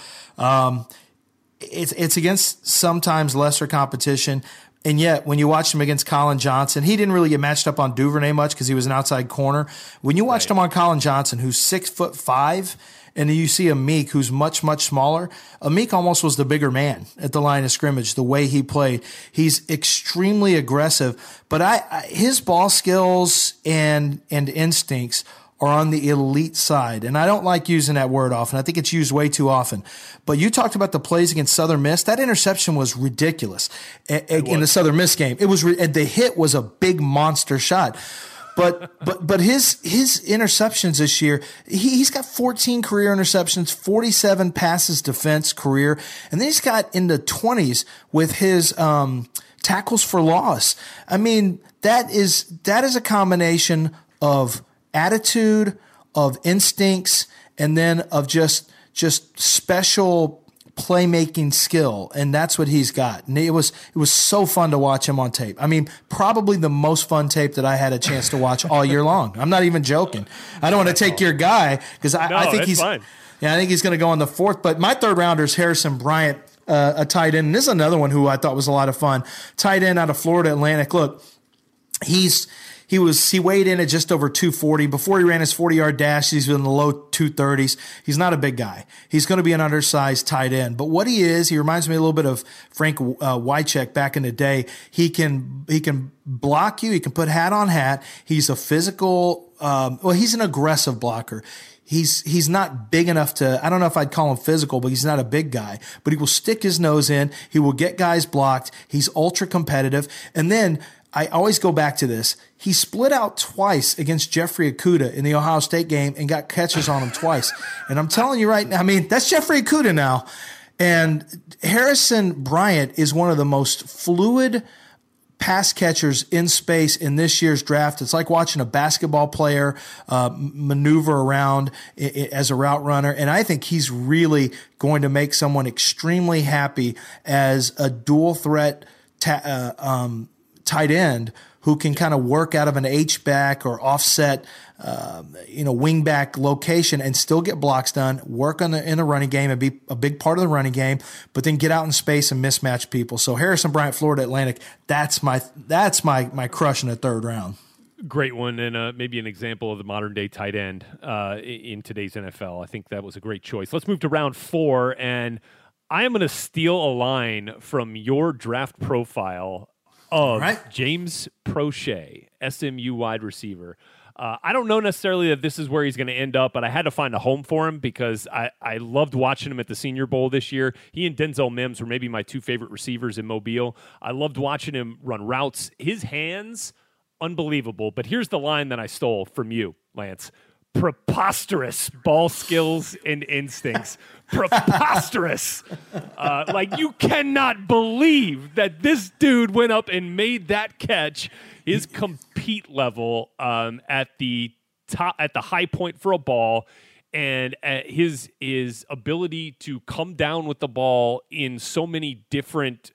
It's against sometimes lesser competition. And yet, when you watched him against Colin Johnson, he didn't really get matched up on Duvernay much because he was an outside corner. When you watched him on Colin Johnson, who's 6'5", and then you see Amik, who's much, much smaller, Amik almost was the bigger man at the line of scrimmage, the way he played. He's extremely aggressive, but his ball skills and instincts are on the elite side. And I don't like using that word often. I think it's used way too often. But you talked about the plays against Southern Miss. That interception was ridiculous in the Southern Miss game. It was, and the hit was a big monster shot. But his interceptions this year, he's got 14 career interceptions, 47 passes defense career, and then he's got in the 20s with his tackles for loss. I mean, that is a combination of attitude, of instincts, and then of just special playmaking skill, and that's what he's got. And it was so fun to watch him on tape. I mean, probably the most fun tape that I had a chance to watch all year long. I'm not even joking. I don't want to take your guy because I think he's fine. Yeah, I think he's going to go on the fourth. But my third rounder is Harrison Bryant, a tight end. And this is another one who I thought was a lot of fun. Tight end out of Florida Atlantic. Look, he weighed in at just over 240. Before he ran his 40-yard dash, he's in the low 230s. He's not a big guy. He's going to be an undersized tight end. But what he reminds me a little bit of Frank Wycheck back in the day. He can block you. He can put hat on hat. He's a physical, he's an aggressive blocker. He's not big enough to, I don't know if I'd call him physical, but he's not a big guy. But he will stick his nose in. He will get guys blocked. He's ultra competitive. And then I always go back to this. He split out twice against Jeffrey Okudah in the Ohio State game and got catches on him twice. And I'm telling you right now, I mean, that's Jeffrey Okudah now. And Harrison Bryant is one of the most fluid pass catchers in space in this year's draft. It's like watching a basketball player maneuver around as a route runner. And I think he's really going to make someone extremely happy as a dual threat tight end who can kind of work out of an H-back or offset, wing-back location and still get blocks done, work in the running game and be a big part of the running game, but then get out in space and mismatch people. So Harrison Bryant, Florida Atlantic, that's my crush in the third round. Great one, and maybe an example of the modern-day tight end in today's NFL. I think that was a great choice. Let's move to round 4, and I am going to steal a line from your draft profile of James Proche, SMU wide receiver. I don't know necessarily that this is where he's going to end up, but I had to find a home for him because I loved watching him at the Senior Bowl this year. He and Denzel Mims were maybe my two favorite receivers in Mobile. I loved watching him run routes. His hands, unbelievable. But here's the line that I stole from you, Lance. Preposterous ball skills and instincts. Preposterous. You cannot believe that this dude went up and made that catch. His compete level at the top, at the high point for a ball, and his ability to come down with the ball in so many different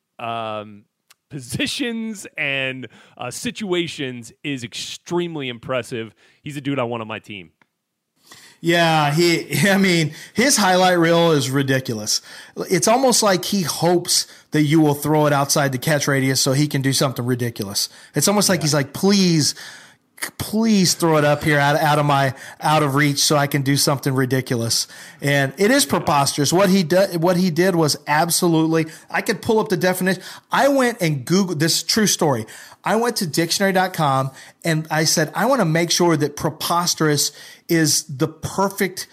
positions and situations is extremely impressive. He's a dude I want on my team. Yeah, his highlight reel is ridiculous. It's almost like he hopes that you will throw it outside the catch radius so he can do something ridiculous. It's almost like he's like, please throw it up here out of reach so I can do something ridiculous. And it is preposterous. What he did was absolutely, I could pull up the definition. I went and Googled this true story. I went to dictionary.com and I said, I want to make sure that preposterous is the perfect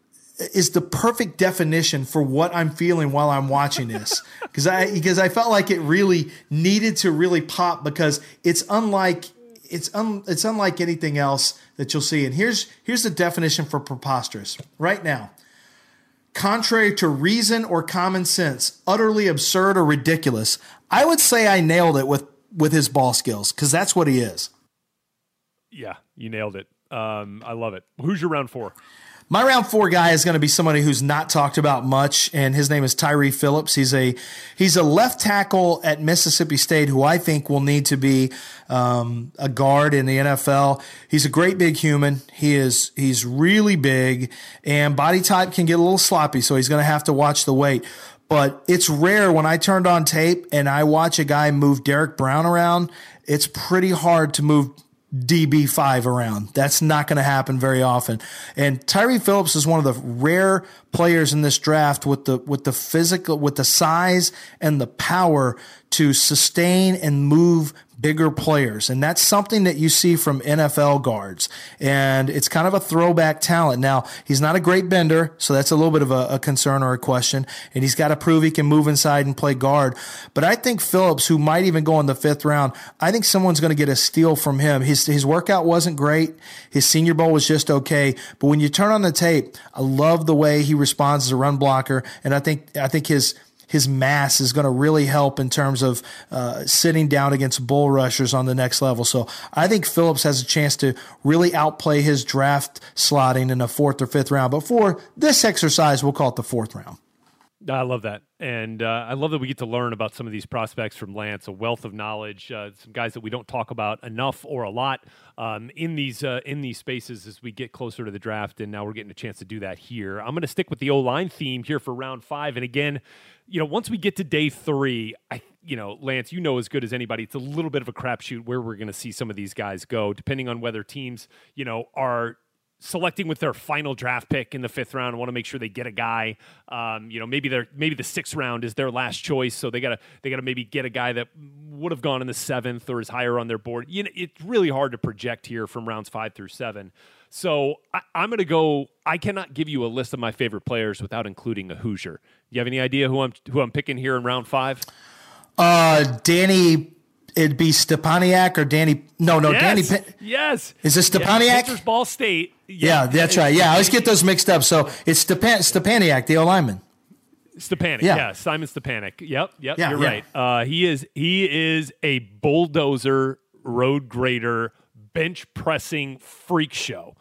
definition for what I'm feeling while I'm watching this. Because I felt like it really needed to really pop because it's unlike it's unlike anything else that you'll see. And here's the definition for preposterous right now. Contrary to reason or common sense, utterly absurd or ridiculous. I would say I nailed it with his ball skills, because that's what he is. Yeah, you nailed it. I love it. Who's your round 4? My round 4 guy is going to be somebody who's not talked about much, and his name is Tyree Phillips. He's a left tackle at Mississippi State who I think will need to be a guard in the NFL. He's a great big human. He's really big, and body type can get a little sloppy, so he's going to have to watch the weight. But it's rare when I turned on tape and I watch a guy move Derek Brown around. It's pretty hard to move DB5 around. That's not going to happen very often. And Tyree Phillips is one of the rare players in this draft with the physical, with the size and the power to sustain and move bigger players. And that's something that you see from NFL guards. And it's kind of a throwback talent. Now, he's not a great bender, so that's a little bit of a concern or a question. And he's got to prove he can move inside and play guard. But I think Phillips, who might even go in the 5th round, I think someone's going to get a steal from him. His workout wasn't great. His Senior Bowl was just okay. But when you turn on the tape, I love the way he responds as a run blocker. And I think his mass is going to really help in terms of sitting down against bull rushers on the next level. So I think Phillips has a chance to really outplay his draft slotting in the 4th or 5th round. But for this exercise, we'll call it the 4th round. I love that. And I love that we get to learn about some of these prospects from Lance, a wealth of knowledge, some guys that we don't talk about enough or a lot in these spaces as we get closer to the draft. And now we're getting a chance to do that here. I'm going to stick with the O-line theme here for round 5. And again, once we get to day 3, Lance, as good as anybody, it's a little bit of a crapshoot where we're going to see some of these guys go, depending on whether teams, are selecting with their final draft pick in the 5th round and want to make sure they get a guy. Maybe the 6th round is their last choice, so they gotta maybe get a guy that would have gone in the 7th or is higher on their board. It's really hard to project here from rounds 5 through 7. So I'm going to go. I cannot give you a list of my favorite players without including a Hoosier. You have any idea who I'm picking here in round 5? Danny. It'd be Stepaniak or Danny. No, yes, Danny. Yes. Is it Stepaniak? Panthers Ball State. Yeah, that's right. Yeah, I always get those mixed up. So it's Stepaniak, the O-lineman. Stepanek, yeah, Simon Stepanek. Yep, yeah, you're right. He is a bulldozer, road grader, bench pressing freak show.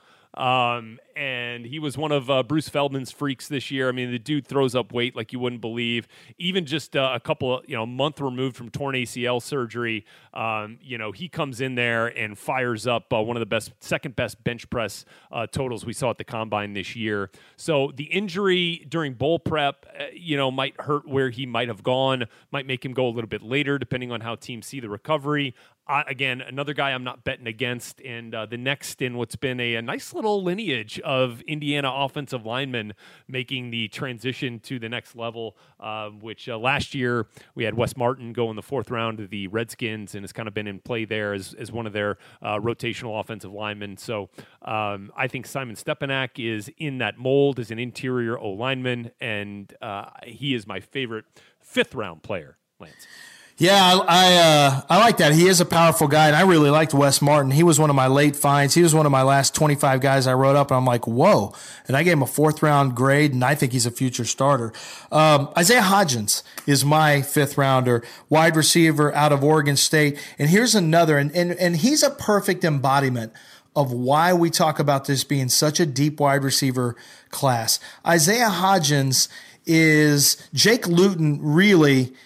And he was one of Bruce Feldman's freaks this year. I mean, the dude throws up weight like you wouldn't believe. Even just a couple of, month removed from torn ACL surgery, he comes in there and fires up one of the second best bench press totals we saw at the combine this year. So the injury during bowl prep, might hurt where he might have gone, might make him go a little bit later, depending on how teams see the recovery. Again, another guy I'm not betting against, and the next in what's been a nice little lineage of Indiana offensive linemen making the transition to the next level, which last year we had Wes Martin go in the 4th round of the Redskins and has kind of been in play there as one of their rotational offensive linemen. So I think Simon Stepanek is in that mold as an interior O-lineman, and he is my favorite 5th round player, Lance. Yeah, I like that. He is a powerful guy, and I really liked Wes Martin. He was one of my late finds. He was one of my last 25 guys I wrote up, and I'm like, whoa. And I gave him a 4th round grade, and I think he's a future starter. Isaiah Hodgins is my 5th rounder, wide receiver out of Oregon State. And here's another, and he's a perfect embodiment of why we talk about this being such a deep wide receiver class. Isaiah Hodgins is Jake Luton really.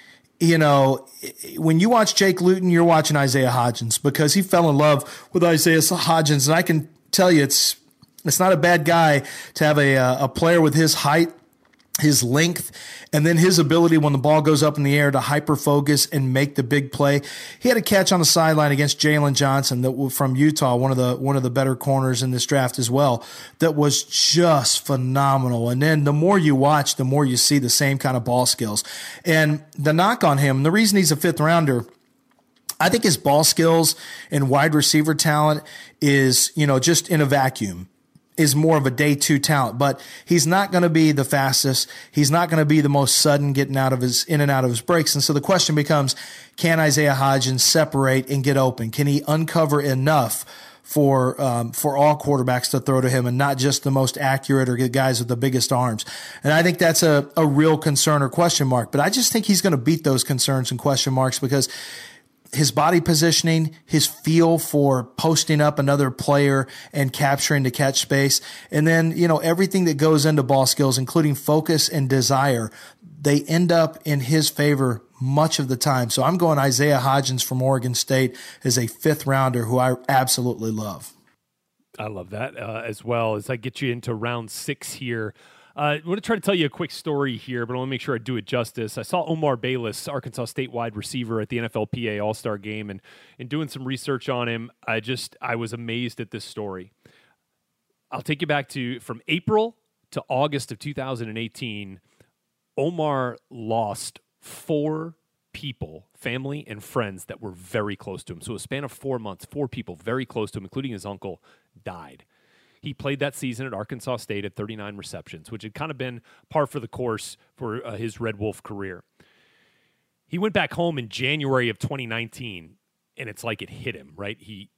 When you watch Jake Luton, you're watching Isaiah Hodgins because he fell in love with Isaiah Hodgins. And I can tell you, it's not a bad guy to have a player with his height, his length, and then his ability when the ball goes up in the air to hyper-focus and make the big play. He had a catch on the sideline against Jalen Johnson from Utah, one of the better corners in this draft as well, that was just phenomenal. And then the more you watch, the more you see the same kind of ball skills. And the knock on him, the reason he's a 5th rounder, I think his ball skills and wide receiver talent is, just in a vacuum. is more of a day 2 talent, but he's not going to be the fastest. He's not going to be the most sudden getting in and out of his breaks. And so the question becomes, can Isaiah Hodgins separate and get open? Can he uncover enough for all quarterbacks to throw to him and not just the most accurate or the guys with the biggest arms? And I think that's a real concern or question mark, but I just think he's going to beat those concerns and question marks because his body positioning, his feel for posting up another player and capturing to catch space, and then, everything that goes into ball skills, including focus and desire, they end up in his favor much of the time. So I'm going Isaiah Hodgins from Oregon State as a 5th rounder who I absolutely love. I love that as well. As I get you into round 6 here, I want to try to tell you a quick story here, but I want to make sure I do it justice. I saw Omar Bayless, Arkansas State wide receiver, at the NFLPA All-Star Game, and in doing some research on him, I was amazed at this story. I'll take you back from April to August of 2018. Omar lost 4 people, family and friends, that were very close to him. So a span of 4 months, 4 people very close to him, including his uncle, died. He played that season at Arkansas State at 39 receptions, which had kind of been par for the course for his Red Wolf career. He went back home in January of 2019, and it's like it hit him, right? He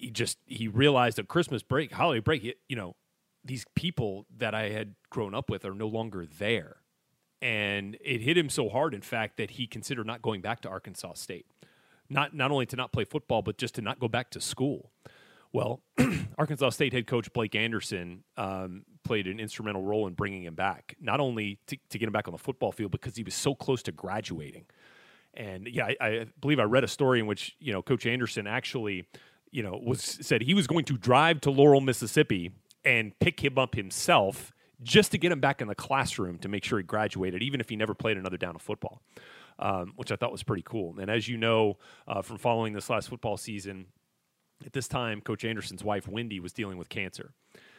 realized at Christmas break, holiday break, these people that I had grown up with are no longer there. And it hit him so hard, in fact, that he considered not going back to Arkansas State. Not only to not play football, but just to not go back to school. Well, Arkansas State head coach Blake Anderson played an instrumental role in bringing him back, not only to get him back on the football field, because he was so close to graduating. And yeah, I believe I read a story in which, Coach Anderson actually, said he was going to drive to Laurel, Mississippi and pick him up himself just to get him back in the classroom to make sure he graduated, even if he never played another down of football, which I thought was pretty cool. And as you know, from following this last football season, at this time, Coach Anderson's wife, Wendy, was dealing with cancer.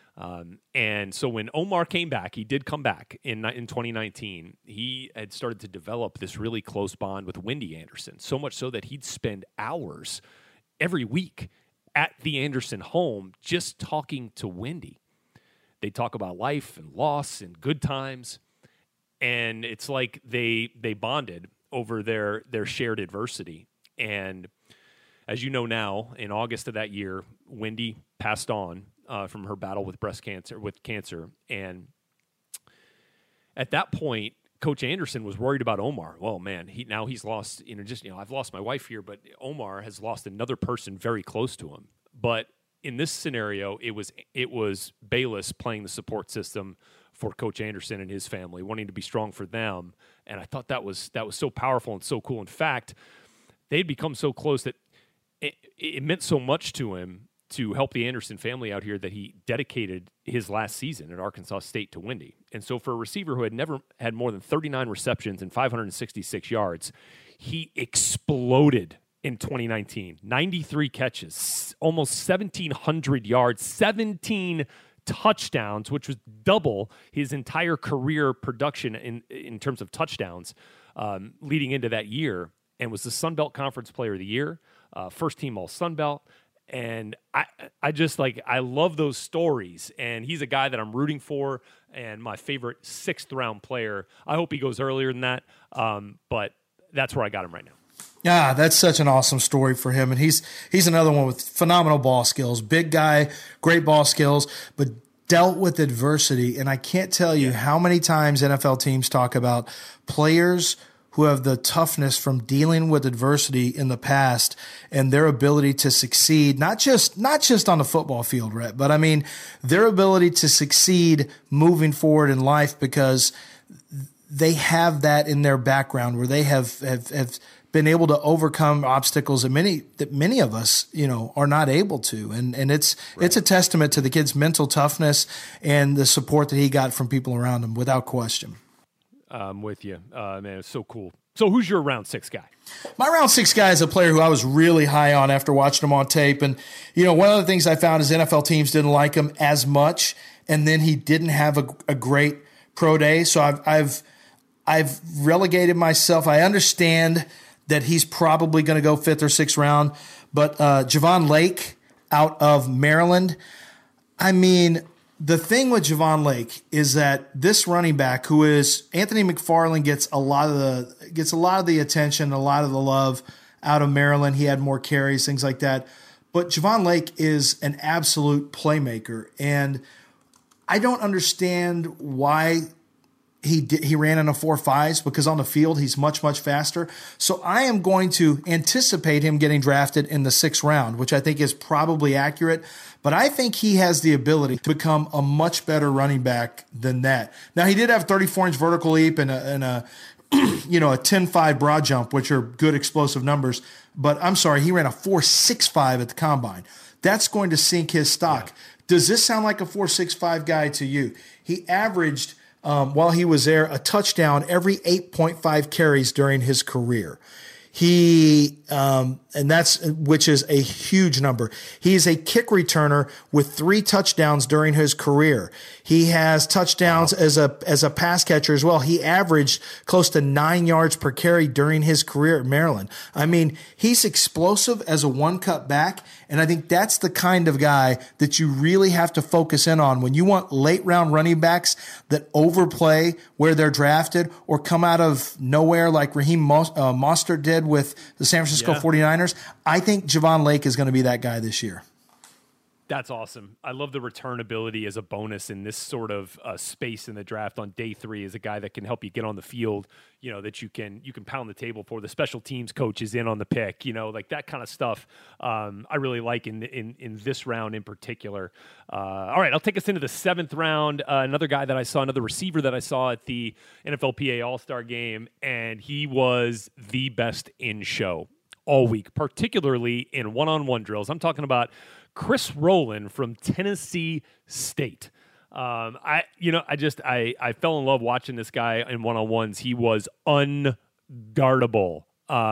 And so when Omar came back, he did come back in 2019, he had started to develop this really close bond with Wendy Anderson, so much so that he'd spend hours every week at the Anderson home just talking to Wendy. They talk about life and loss and good times, and it's like they bonded over their shared adversity. And as you know now, in August of that year, Wendy passed on from her battle with cancer. And at that point, Coach Anderson was worried about Omar. Well, man, he's lost, I've lost my wife here, but Omar has lost another person very close to him. But in this scenario, it was Bayless playing the support system for Coach Anderson and his family, wanting to be strong for them. And I thought that was so powerful and so cool. In fact, they'd become so close that it meant so much to him to help the Anderson family out here that he dedicated his last season at Arkansas State to Wendy. And so for a receiver who had never had more than 39 receptions and 566 yards, he exploded in 2019. 93 catches, almost 1,700 yards, 17 touchdowns, which was double his entire career production in terms of touchdowns leading into that year, and was the Sun Belt Conference Player of the Year, first team All Sun Belt. And I love those stories. And he's a guy that I'm rooting for and my favorite 6th round player. I hope he goes earlier than that. But that's where I got him right now. Yeah, that's such an awesome story for him. And he's another one with phenomenal ball skills. Big guy, great ball skills, but dealt with adversity. And I can't tell you how many times NFL teams talk about players who have the toughness from dealing with adversity in the past and their ability to succeed, not just on the football field, Rhett, but I mean their ability to succeed moving forward in life because they have that in their background where they have been able to overcome obstacles that many of us, are not able to. And it's a testament to the kid's mental toughness and the support that he got from people around him, without question. I'm with you. Man, it's so cool. So who's your round 6 guy? My round 6 guy is a player who I was really high on after watching him on tape. And, one of the things I found is NFL teams didn't like him as much. And then he didn't have a great pro day. So I've relegated myself. I understand that he's probably going to go 5th or 6th round. But Javon Lake out of Maryland, I mean, the thing with Javon Lake is that this running back, who is Anthony McFarland, gets a lot of the attention, a lot of the love out of Maryland. He had more carries, things like that. But Javon Lake is an absolute playmaker, and I don't understand why he ran in a 4.5s, because on the field he's much, much faster. So I am going to anticipate him getting drafted in the 6th round, which I think is probably accurate. But I think he has the ability to become a much better running back than that. Now, he did have 34-inch vertical leap and a 10.5 broad jump, which are good explosive numbers. But I'm sorry, he ran a 4.65 at the combine. That's going to sink his stock. Yeah. Does this sound like a 4.65 guy to you? He averaged, while he was there, a touchdown every 8.5 carries during his career. Which is a huge number. He's a kick returner with 3 touchdowns during his career. He has touchdowns as a pass catcher as well. He averaged close to 9 yards per carry during his career at Maryland. I mean, he's explosive as a one-cut back, and I think that's the kind of guy that you really have to focus in on when you want late-round running backs that overplay where they're drafted or come out of nowhere like Raheem Mostert did with the San Francisco 49ers. I think Javon Lake is going to be that guy this year. That's awesome. I love the return ability as a bonus in this sort of space in the draft on day 3 as a guy that can help you get on the field, that you can pound the table for. The special teams coach is in on the pick, like that kind of stuff. I really like in this round in particular. All right, I'll take us into the 7th round. Another receiver that I saw at the NFLPA All-Star game, and he was the best in show all week, particularly in one-on-one drills. I'm talking about Chris Rowland from Tennessee State. I fell in love watching this guy in one-on-ones. He was unguardable.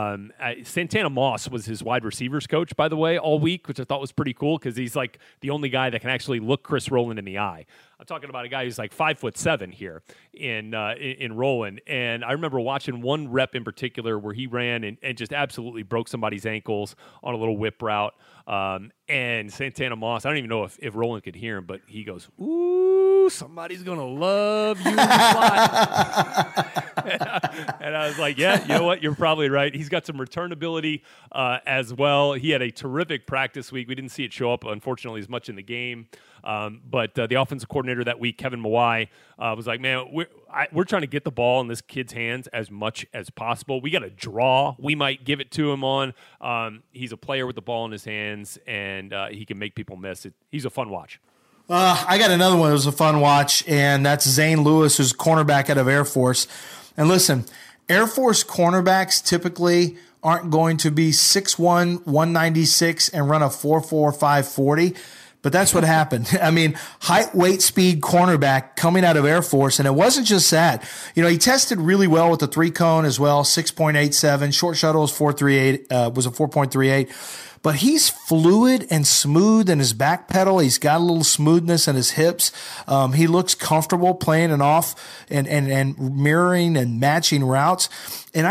Santana Moss was his wide receivers coach, by the way, all week, which I thought was pretty cool because he's like the only guy that can actually look Chris Rowland in the eye. I'm talking about a guy who's like 5'7" here in Rowland. And I remember watching one rep in particular where he ran and just absolutely broke somebody's ankles on a little whip route. And Santana Moss, I don't even know if Rowland could hear him, but he goes, "Ooh, somebody's going to love you in the slot." And I was like, yeah, you know what? You're probably right. He's got some return ability as well. He had a terrific practice week. We didn't see it show up, unfortunately, as much in the game. But the offensive coordinator that week, Kevin Mawai, was like, man, we're trying to get the ball in this kid's hands as much as possible. We got a draw we might give it to him on. He's a player with the ball in his hands, and he can make people miss it. He's a fun watch. I got another one that was a fun watch, and that's Zane Lewis, who's cornerback out of Air Force. And listen, Air Force cornerbacks typically aren't going to be 6'1", 196 and run a 4.4, 5.40. But that's what happened. I mean, height, weight, speed cornerback coming out of Air Force. And it wasn't just that. He tested really well with the 3-cone as well, 6.87. Short shuttle was 4.38, was a 4.38. But he's fluid and smooth in his back pedal. He's got a little smoothness in his hips. He looks comfortable playing it off and mirroring and matching routes. And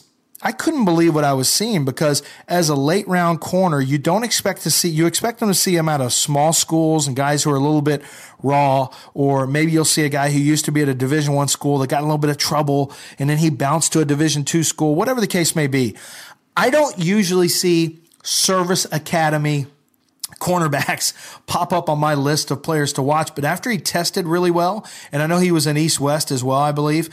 I couldn't believe what I was seeing, because as a late round corner, you expect them to see him out of small schools and guys who are a little bit raw, or maybe you'll see a guy who used to be at a Division I school that got in a little bit of trouble and then he bounced to a Division II school, whatever the case may be. I don't usually see service academy cornerbacks pop up on my list of players to watch. But after he tested really well, and I know he was in East-West as well, I believe,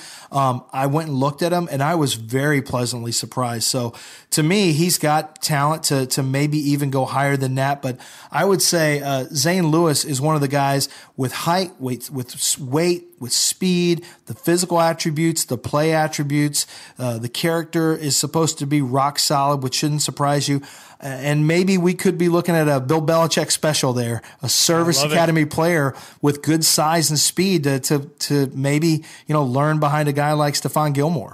I went and looked at him, and I was very pleasantly surprised. So to me, he's got talent to maybe even go higher than that. But I would say Zane Lewis is one of the guys with height, with weight, with speed, the physical attributes, the play attributes. The character is supposed to be rock solid, which shouldn't surprise you. And maybe we could be looking at a Bill Belichick special there, a service academy player with good size and speed to maybe, learn behind a guy like Stephon Gilmore.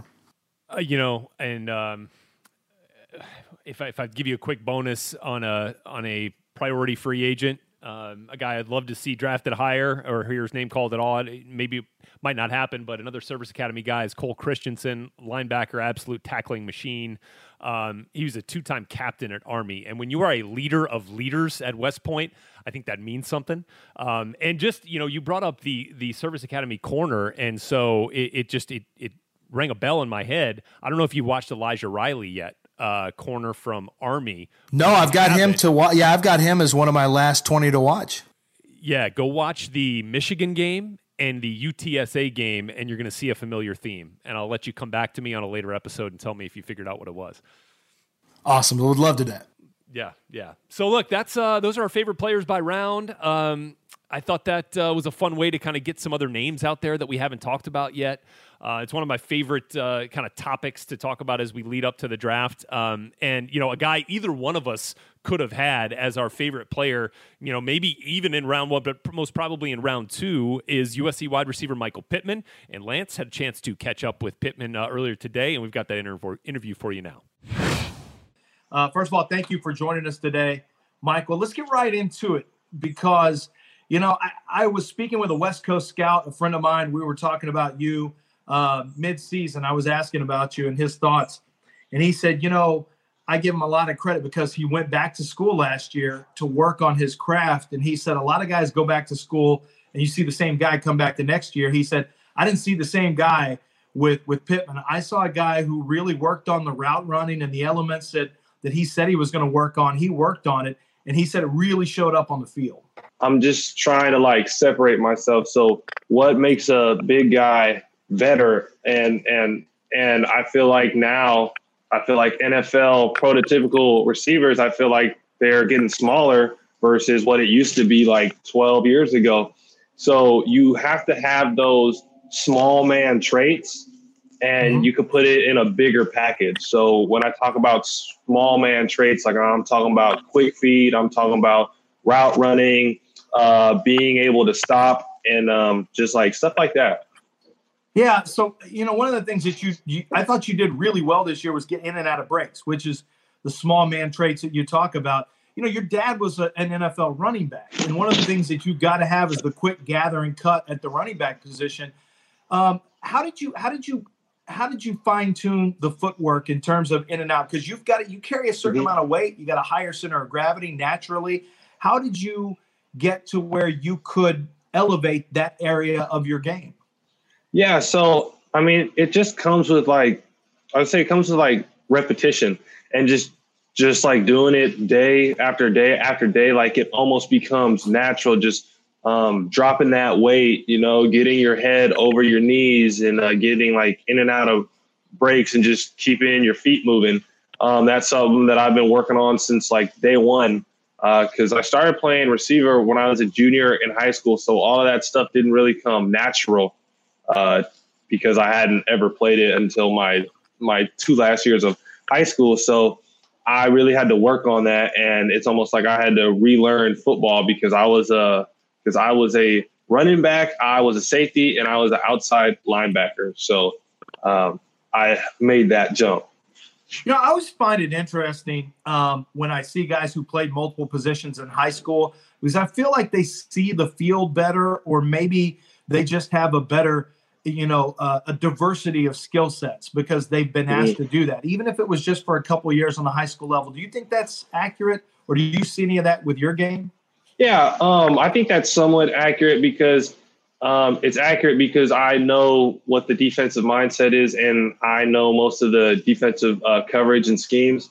If I give you a quick bonus on a priority free agent, A guy I'd love to see drafted higher or hear his name called at all. Maybe it might not happen, but another Service Academy guy is Cole Christensen, linebacker, absolute tackling machine. He was a 2-time captain at Army. And when you are a leader of leaders at West Point, I think that means something. And just, you brought up the Service Academy corner, and so it rang a bell in my head. I don't know if you watched Elijah Riley yet. Corner from Army. No, I've got him to watch. Yeah, I've got him as one of my last 20 to watch. Yeah, go watch the Michigan game and the UTSA game, and you're going to see a familiar theme. And I'll let you come back to me on a later episode and tell me if you figured out what it was. Awesome. I would love to do that. Yeah. So look, that's those are our favorite players by round. I thought that was a fun way to kind of get some other names out there that we haven't talked about yet. It's one of my favorite kind of topics to talk about as we lead up to the draft. And, a guy either one of us could have had as our favorite player, maybe even in round one, but most probably in round two, is USC wide receiver Michael Pittman. And Lance had a chance to catch up with Pittman earlier today, and we've got that interview for you now. First of all, thank you for joining us today, Michael. Let's get right into it because, I was speaking with a West Coast scout, a friend of mine. We were talking about you mid-season. I was asking about you and his thoughts. And he said, I give him a lot of credit because he went back to school last year to work on his craft. And he said a lot of guys go back to school and you see the same guy come back the next year. He said, I didn't see the same guy with Pittman. I saw a guy who really worked on the route running and the elements that he said he was going to work on. He worked on it. And he said it really showed up on the field. I'm just trying to separate myself. So what makes a big guy better? And I feel like now, NFL prototypical receivers, I feel like they're getting smaller versus what it used to be 12 years ago. So you have to have those small man traits and you can put it in a bigger package. So when I talk about small man traits, I'm talking about quick feet, I'm talking about route running, being able to stop and just stuff like that. Yeah. So, one of the things that I thought you did really well this year was get in and out of breaks, which is the small man traits that you talk about. Your dad was an NFL running back. And one of the things that you've got to have is the quick gather and cut at the running back position. How did you fine tune the footwork in terms of in and out? Because you carry a certain amount of weight. You got a higher center of gravity naturally. How did you get to where you could elevate that area of your game? Yeah. So, it just comes with I would say it comes with repetition and just doing it day after day after day. It almost becomes natural, just dropping that weight, getting your head over your knees and getting in and out of breaks and just keeping your feet moving. That's something that I've been working on since day one. Because I started playing receiver when I was a junior in high school. So all of that stuff didn't really come natural because I hadn't ever played it until my 2 last years of high school. So I really had to work on that. And it's almost like I had to relearn football because I was a running back, I was a safety, and I was an outside linebacker. So I made that jump. I always find it interesting when I see guys who played multiple positions in high school because I feel like they see the field better or maybe they just have a better, a diversity of skill sets because they've been asked to do that, even if it was just for a couple of years on the high school level. Do you think that's accurate or do you see any of that with your game? Yeah, I think that's somewhat accurate because it's accurate because I know what the defensive mindset is and I know most of the defensive coverage and schemes.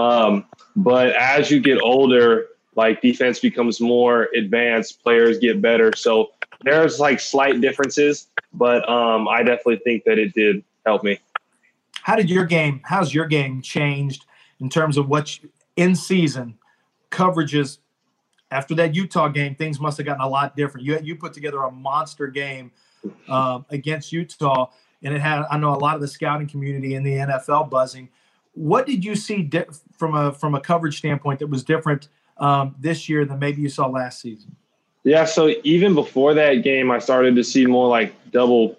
But as you get older, defense becomes more advanced, players get better. So there's slight differences, but I definitely think that it did help me. How's your game changed in terms of in season coverages? After that Utah game, things must have gotten a lot different. You put together a monster game against Utah, and it had, I know, a lot of the scouting community in the NFL buzzing. What did you see from a coverage standpoint that was different this year than maybe you saw last season? Yeah, so even before that game, I started to see more double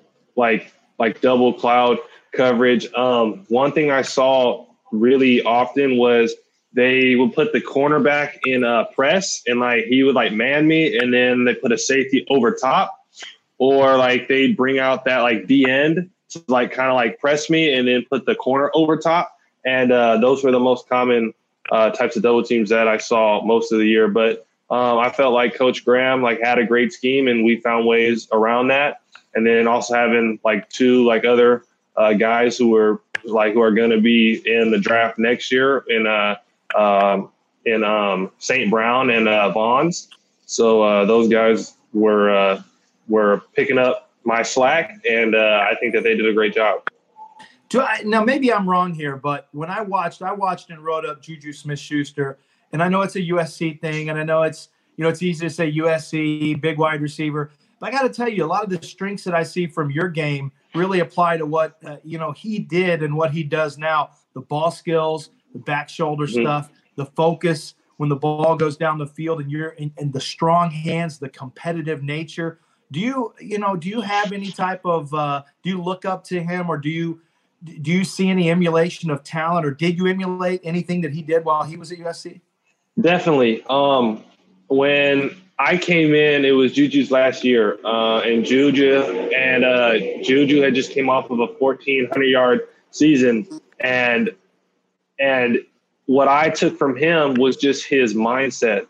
cloud coverage. One thing I saw really often was they would put the cornerback in a press, and like he would like man me, and then they put a safety over top, or like they'd bring out that like D end to like kind of like press me, and then put the corner over top. And those were the most common types of double teams that I saw most of the year. But I felt like Coach Graham like had a great scheme, and we found ways around that. And then also having like two like other guys who are going to be in the draft next year in St. Brown and Vons. So those guys were picking up my slack, and I think that they did a great job. Now, maybe I'm wrong here, but when I watched and wrote up Juju Smith-Schuster, and I know it's a USC thing, and I know it's easy to say USC, big wide receiver. But I got to tell you, a lot of the strengths that I see from your game really apply to what he did and what he does now. The ball skills, the back shoulder stuff, the focus when the ball goes down the field, and the strong hands, the competitive nature. Do you have any type of do you look up to him, or do you see any emulation of talent, or did you emulate anything that he did while he was at USC? Definitely. When I came in, it was Juju's last year, and Juju had just came off of a 1,400-yard season, and what I took from him was just his mindset.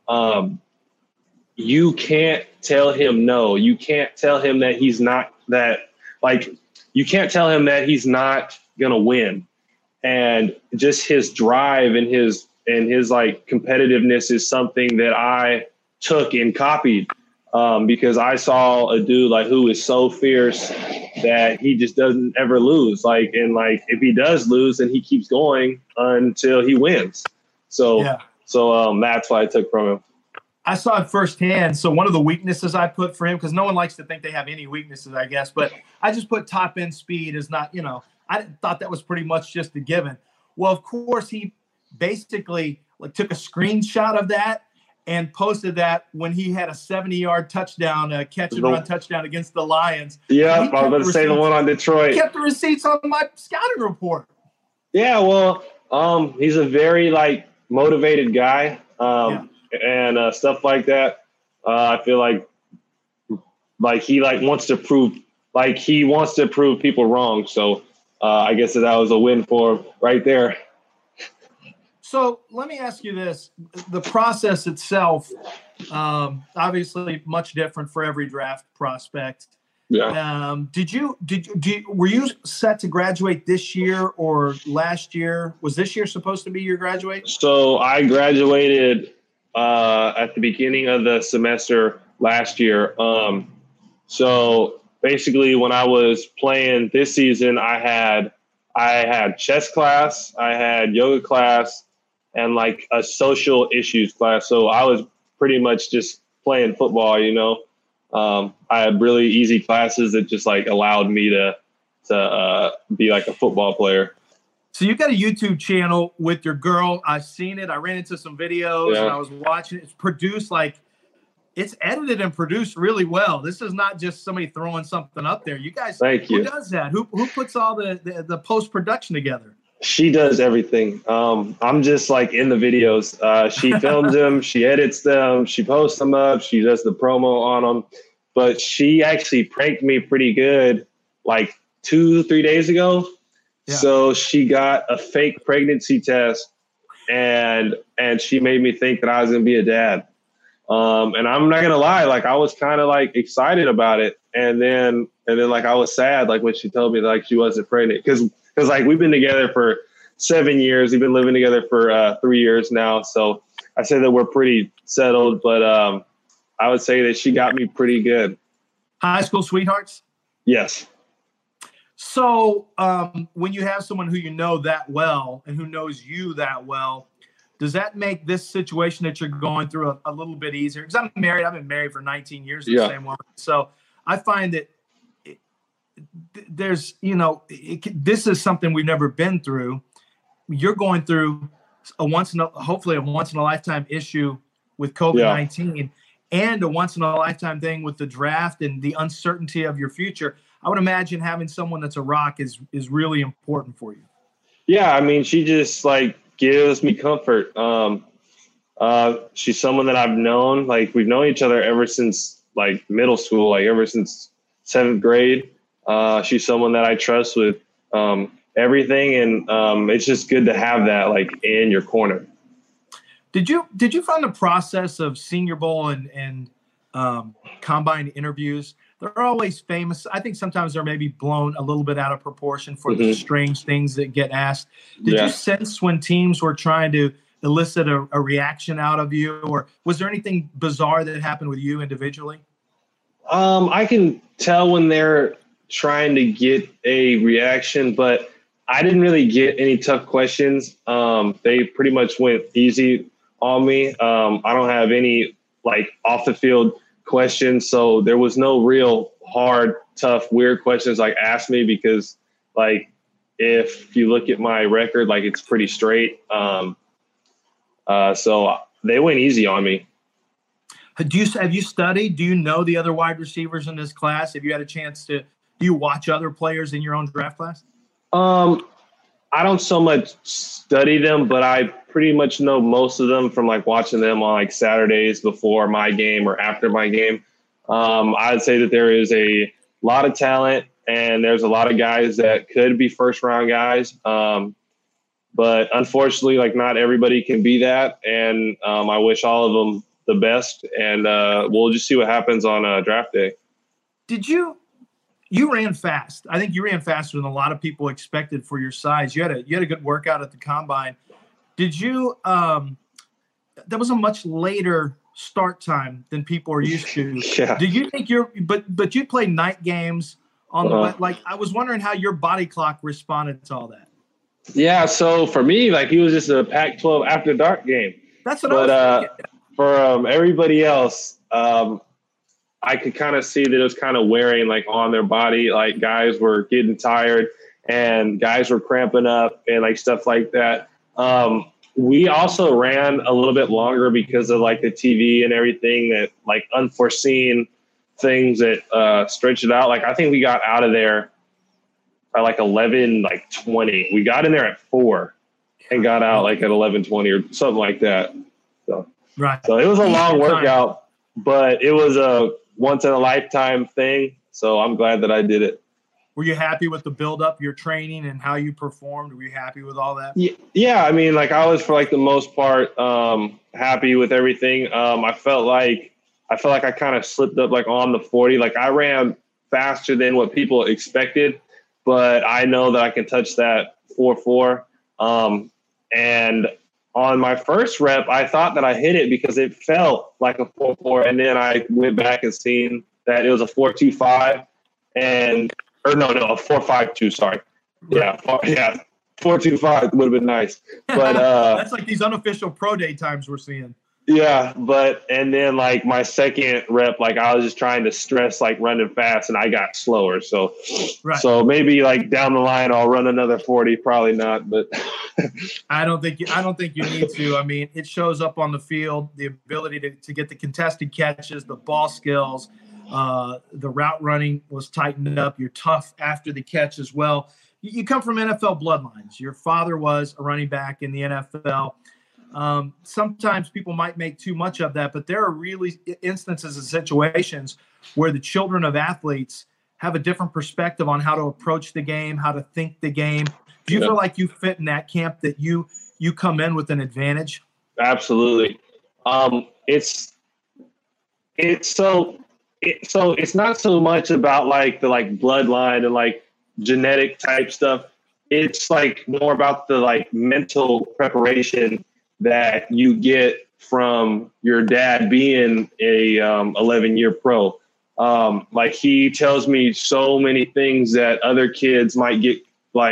You can't tell him no. You can't tell him that he's not that like. You can't tell him that he's not gonna win, and just his drive and his like competitiveness is something that I took and copied, because I saw a dude like who is so fierce that he just doesn't ever lose. Like, and like if he does lose, then he keeps going until he wins. So that's what I took from him. I saw it firsthand. So one of the weaknesses I put for him, because no one likes to think they have any weaknesses, I guess, but I just put top end speed as not, I thought that was pretty much just a given. Well, of course, he basically like took a screenshot of that and posted that when he had a 70-yard touchdown, catch and run touchdown against the Lions. Yeah, I was about to say the one on Detroit. He kept the receipts on my scouting report. Yeah, well, he's a very like motivated guy. And stuff like that. I feel like he wants to prove people wrong. So I guess that was a win for him right there. So let me ask you this: the process itself, obviously, much different for every draft prospect. Yeah. Were you set to graduate this year or last year? Was this year supposed to be your graduate? So I graduated at the beginning of the semester last year. So basically when I was playing this season, I had chess class, I had yoga class, and like a social issues class. So I was pretty much just playing football, I had really easy classes that just like allowed me to be like a football player. So you got a YouTube channel with your girl. I've seen it. I ran into some videos and I was watching it. It's produced it's edited and produced really well. This is not just somebody throwing something up there. You guys, who does that? Who puts all the post-production together? She does everything. I'm just like in the videos. She films them, she edits them, she posts them up, she does the promo on them. But she actually pranked me pretty good like 2-3 days ago. Yeah. So she got a fake pregnancy test and she made me think that I was going to be a dad. And I'm not going to lie, like I was kind of like excited about it. And then like I was sad, like when she told me like she wasn't pregnant because like we've been together for 7 years. We've been living together for 3 years now. So I say that we're pretty settled, but I would say that she got me pretty good. High school sweethearts? Yes. So when you have someone who you know that well and who knows you that well, does that make this situation that you're going through a little bit easier? Because I'm married. I've been married for 19 years to the same woman. So I find that there's, this is something we've never been through. You're going through hopefully a once in a lifetime issue with COVID-19 and a once in a lifetime thing with the draft and the uncertainty of your future. I would imagine having someone that's a rock is really important for you. Yeah. I mean, she just like gives me comfort. She's someone that I've known, like we've known each other ever since like middle school, like ever since 7th grade. She's someone that I trust with everything, and it's just good to have that like in your corner. Did you find the process of Senior Bowl and combine interviews, they're always famous? I think sometimes they're maybe blown a little bit out of proportion for the strange things that get asked. Did you sense when teams were trying to elicit a reaction out of you, or was there anything bizarre that happened with you individually? I can tell when they're trying to get a reaction, but I didn't really get any tough questions. They pretty much went easy on me. I don't have any like off the field questions, so there was no real hard, tough, weird questions like asked me, because like if you look at my record, like it's pretty straight. So they went easy on me. Have you studied? Do you know the other wide receivers in this class? Have you had a chance to? Do you watch other players in your own draft class? I don't so much study them, but I pretty much know most of them from like watching them on like Saturdays before my game or after my game. I'd say that there is a lot of talent, and there's a lot of guys that could be first round guys. But unfortunately, like not everybody can be that. And I wish all of them the best, and we'll just see what happens on draft day. You ran fast. I think you ran faster than a lot of people expected for your size. You had a good workout at the combine. Did you? That was a much later start time than people are used to. Yeah. Do you think but you played night games on the like? I was wondering how your body clock responded to all that. Yeah. So for me, like he was just a Pac-12 after dark game. That's what I was thinking. For everybody else, I could kind of see that it was kind of wearing like on their body. Like guys were getting tired and guys were cramping up and like stuff like that. We also ran a little bit longer because of like the TV and everything, that like unforeseen things that stretched it out. Like I think we got out of there at like 11:20. We got in there at 4 and got out like at 11:20 or something like that. So, right. So it was a long workout, but it was a once in a lifetime thing. So I'm glad that I did it. Were you happy with the build up, your training, and how you performed? Were you happy with all that? Yeah. I mean, like I was for like the most part happy with everything. I felt like I kind of slipped up like on the 40. Like I ran faster than what people expected, but I know that I can touch that 4.4. And on my first rep, I thought that I hit it because it felt like a 4.4, and then I went back and seen that it was a 4.25, a 4.52. Sorry, yeah, 4.25 would have been nice, but that's like these unofficial pro day times we're seeing. Yeah, and then like my second rep, like I was just trying to stress like running fast, and I got slower. So, So maybe like down the line I'll run another 40. Probably not, but I don't think you need to. I mean, it shows up on the field, the ability to get the contested catches, the ball skills, the route running was tightened up. You're tough after the catch as well. You come from NFL bloodlines. Your father was a running back in the NFL. Sometimes people might make too much of that, but there are really instances and situations where the children of athletes have a different perspective on how to approach the game, how to think the game. Do you feel like you fit in that camp, that you come in with an advantage? Absolutely. It's not so much about like the like bloodline and like genetic type stuff. It's like more about the like mental preparation that you get from your dad being a 11-year pro. Like he tells me so many things that other kids might get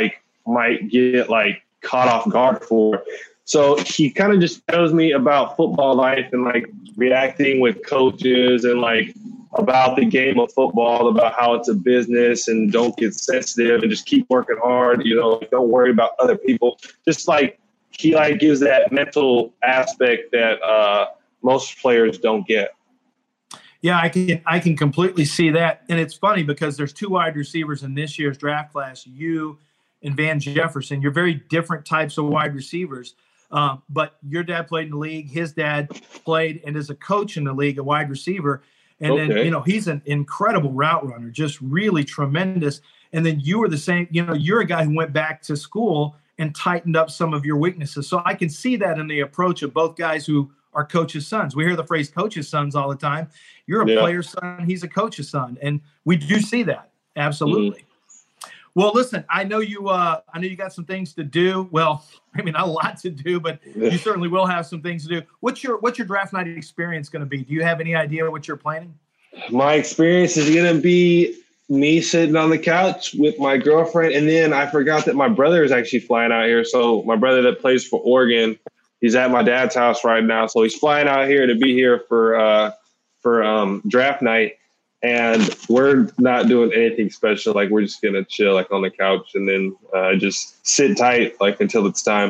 caught off guard for. So he kind of just tells me about football life and like reacting with coaches and like about the game of football, about how it's a business and don't get sensitive and just keep working hard. You know, don't worry about other people. Just like he like gives that mental aspect that most players don't get. Yeah, I can completely see that. And it's funny because there's 2 wide receivers in this year's draft class, you and Van Jefferson. You're very different types of wide receivers. But your dad played in the league. His dad played and is a coach in the league, a wide receiver. And then, he's an incredible route runner, just really tremendous. And then you were the same, you're a guy who went back to school and tightened up some of your weaknesses. So I can see that in the approach of both guys who are coaches' sons. We hear the phrase coaches' sons all the time. You're a player's son. He's a coach's son. And we do see that. Absolutely. Well, listen, I know you got some things to do. Well, I mean, not a lot to do, but you certainly will have some things to do. What's your draft night experience going to be? Do you have any idea what you're planning? My experience is going to be me sitting on the couch with my girlfriend. And then I forgot that my brother is actually flying out here. So my brother that plays for Oregon, he's at my dad's house right now. So he's flying out here to be here for draft night. And we're not doing anything special. Like, we're just going to chill, like, on the couch and then just sit tight, like, until it's time.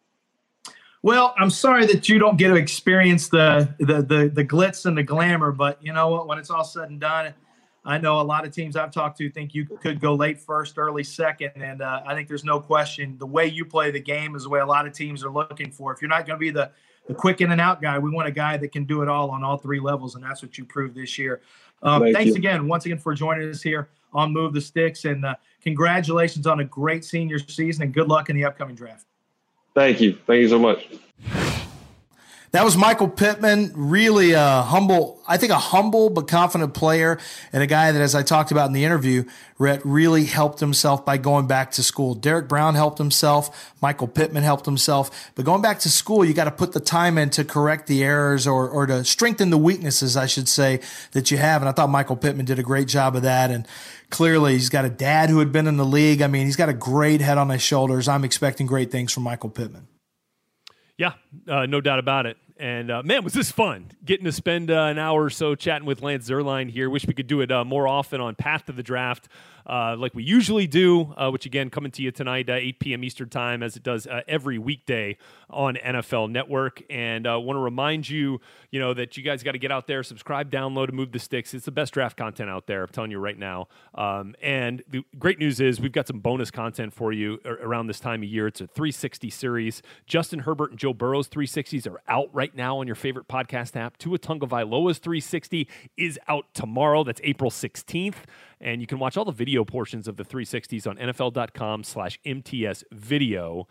Well, I'm sorry that you don't get to experience the glitz and the glamour, but you know what? When it's all said and done, I know a lot of teams I've talked to think you could go late first, early second, and I think there's no question the way you play the game is the way a lot of teams are looking for. If you're not going to be the quick in and out guy, we want a guy that can do it all on all three levels, and that's what you proved this year. Thanks once again for joining us here on Move the Sticks, and congratulations on a great senior season, and good luck in the upcoming draft. Thank you. Thank you so much. That was Michael Pittman, really a humble but confident player, and a guy that, as I talked about in the interview, Rhett, really helped himself by going back to school. Derek Brown helped himself. Michael Pittman helped himself. But going back to school, you got to put the time in to correct the errors or to strengthen the weaknesses, I should say, that you have. And I thought Michael Pittman did a great job of that. And clearly, he's got a dad who had been in the league. I mean, he's got a great head on his shoulders. I'm expecting great things from Michael Pittman. Yeah, no doubt about it. And, man, was this fun, getting to spend an hour or so chatting with Lance Zierlein here. Wish we could do it more often on Path to the Draft like we usually do, which, again, coming to you tonight, 8 p.m. Eastern Time, as it does every weekday on NFL Network. And I want to remind you, that you guys got to get out there, subscribe, download, and Move the Sticks. It's the best draft content out there, I'm telling you right now. And the great news is we've got some bonus content for you around this time of year. It's a 360 series. Justin Herbert and Joe Burrow's 360s are out right now on your favorite podcast app. Tua Tagovailoa's 360 is out tomorrow. That's April 16th. And you can watch all the video portions of the 360s on NFL.com/MTS video.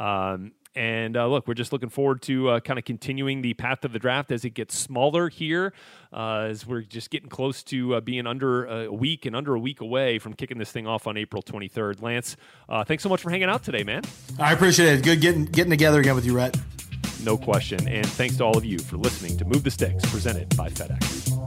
And look, we're just looking forward to kind of continuing the path of the draft as it gets smaller here, as we're just getting close to being under a week away from kicking this thing off on April 23rd. Lance, thanks so much for hanging out today, man. I appreciate it. Good getting together again with you, Rhett. No question. And thanks to all of you for listening to Move the Sticks, presented by FedEx.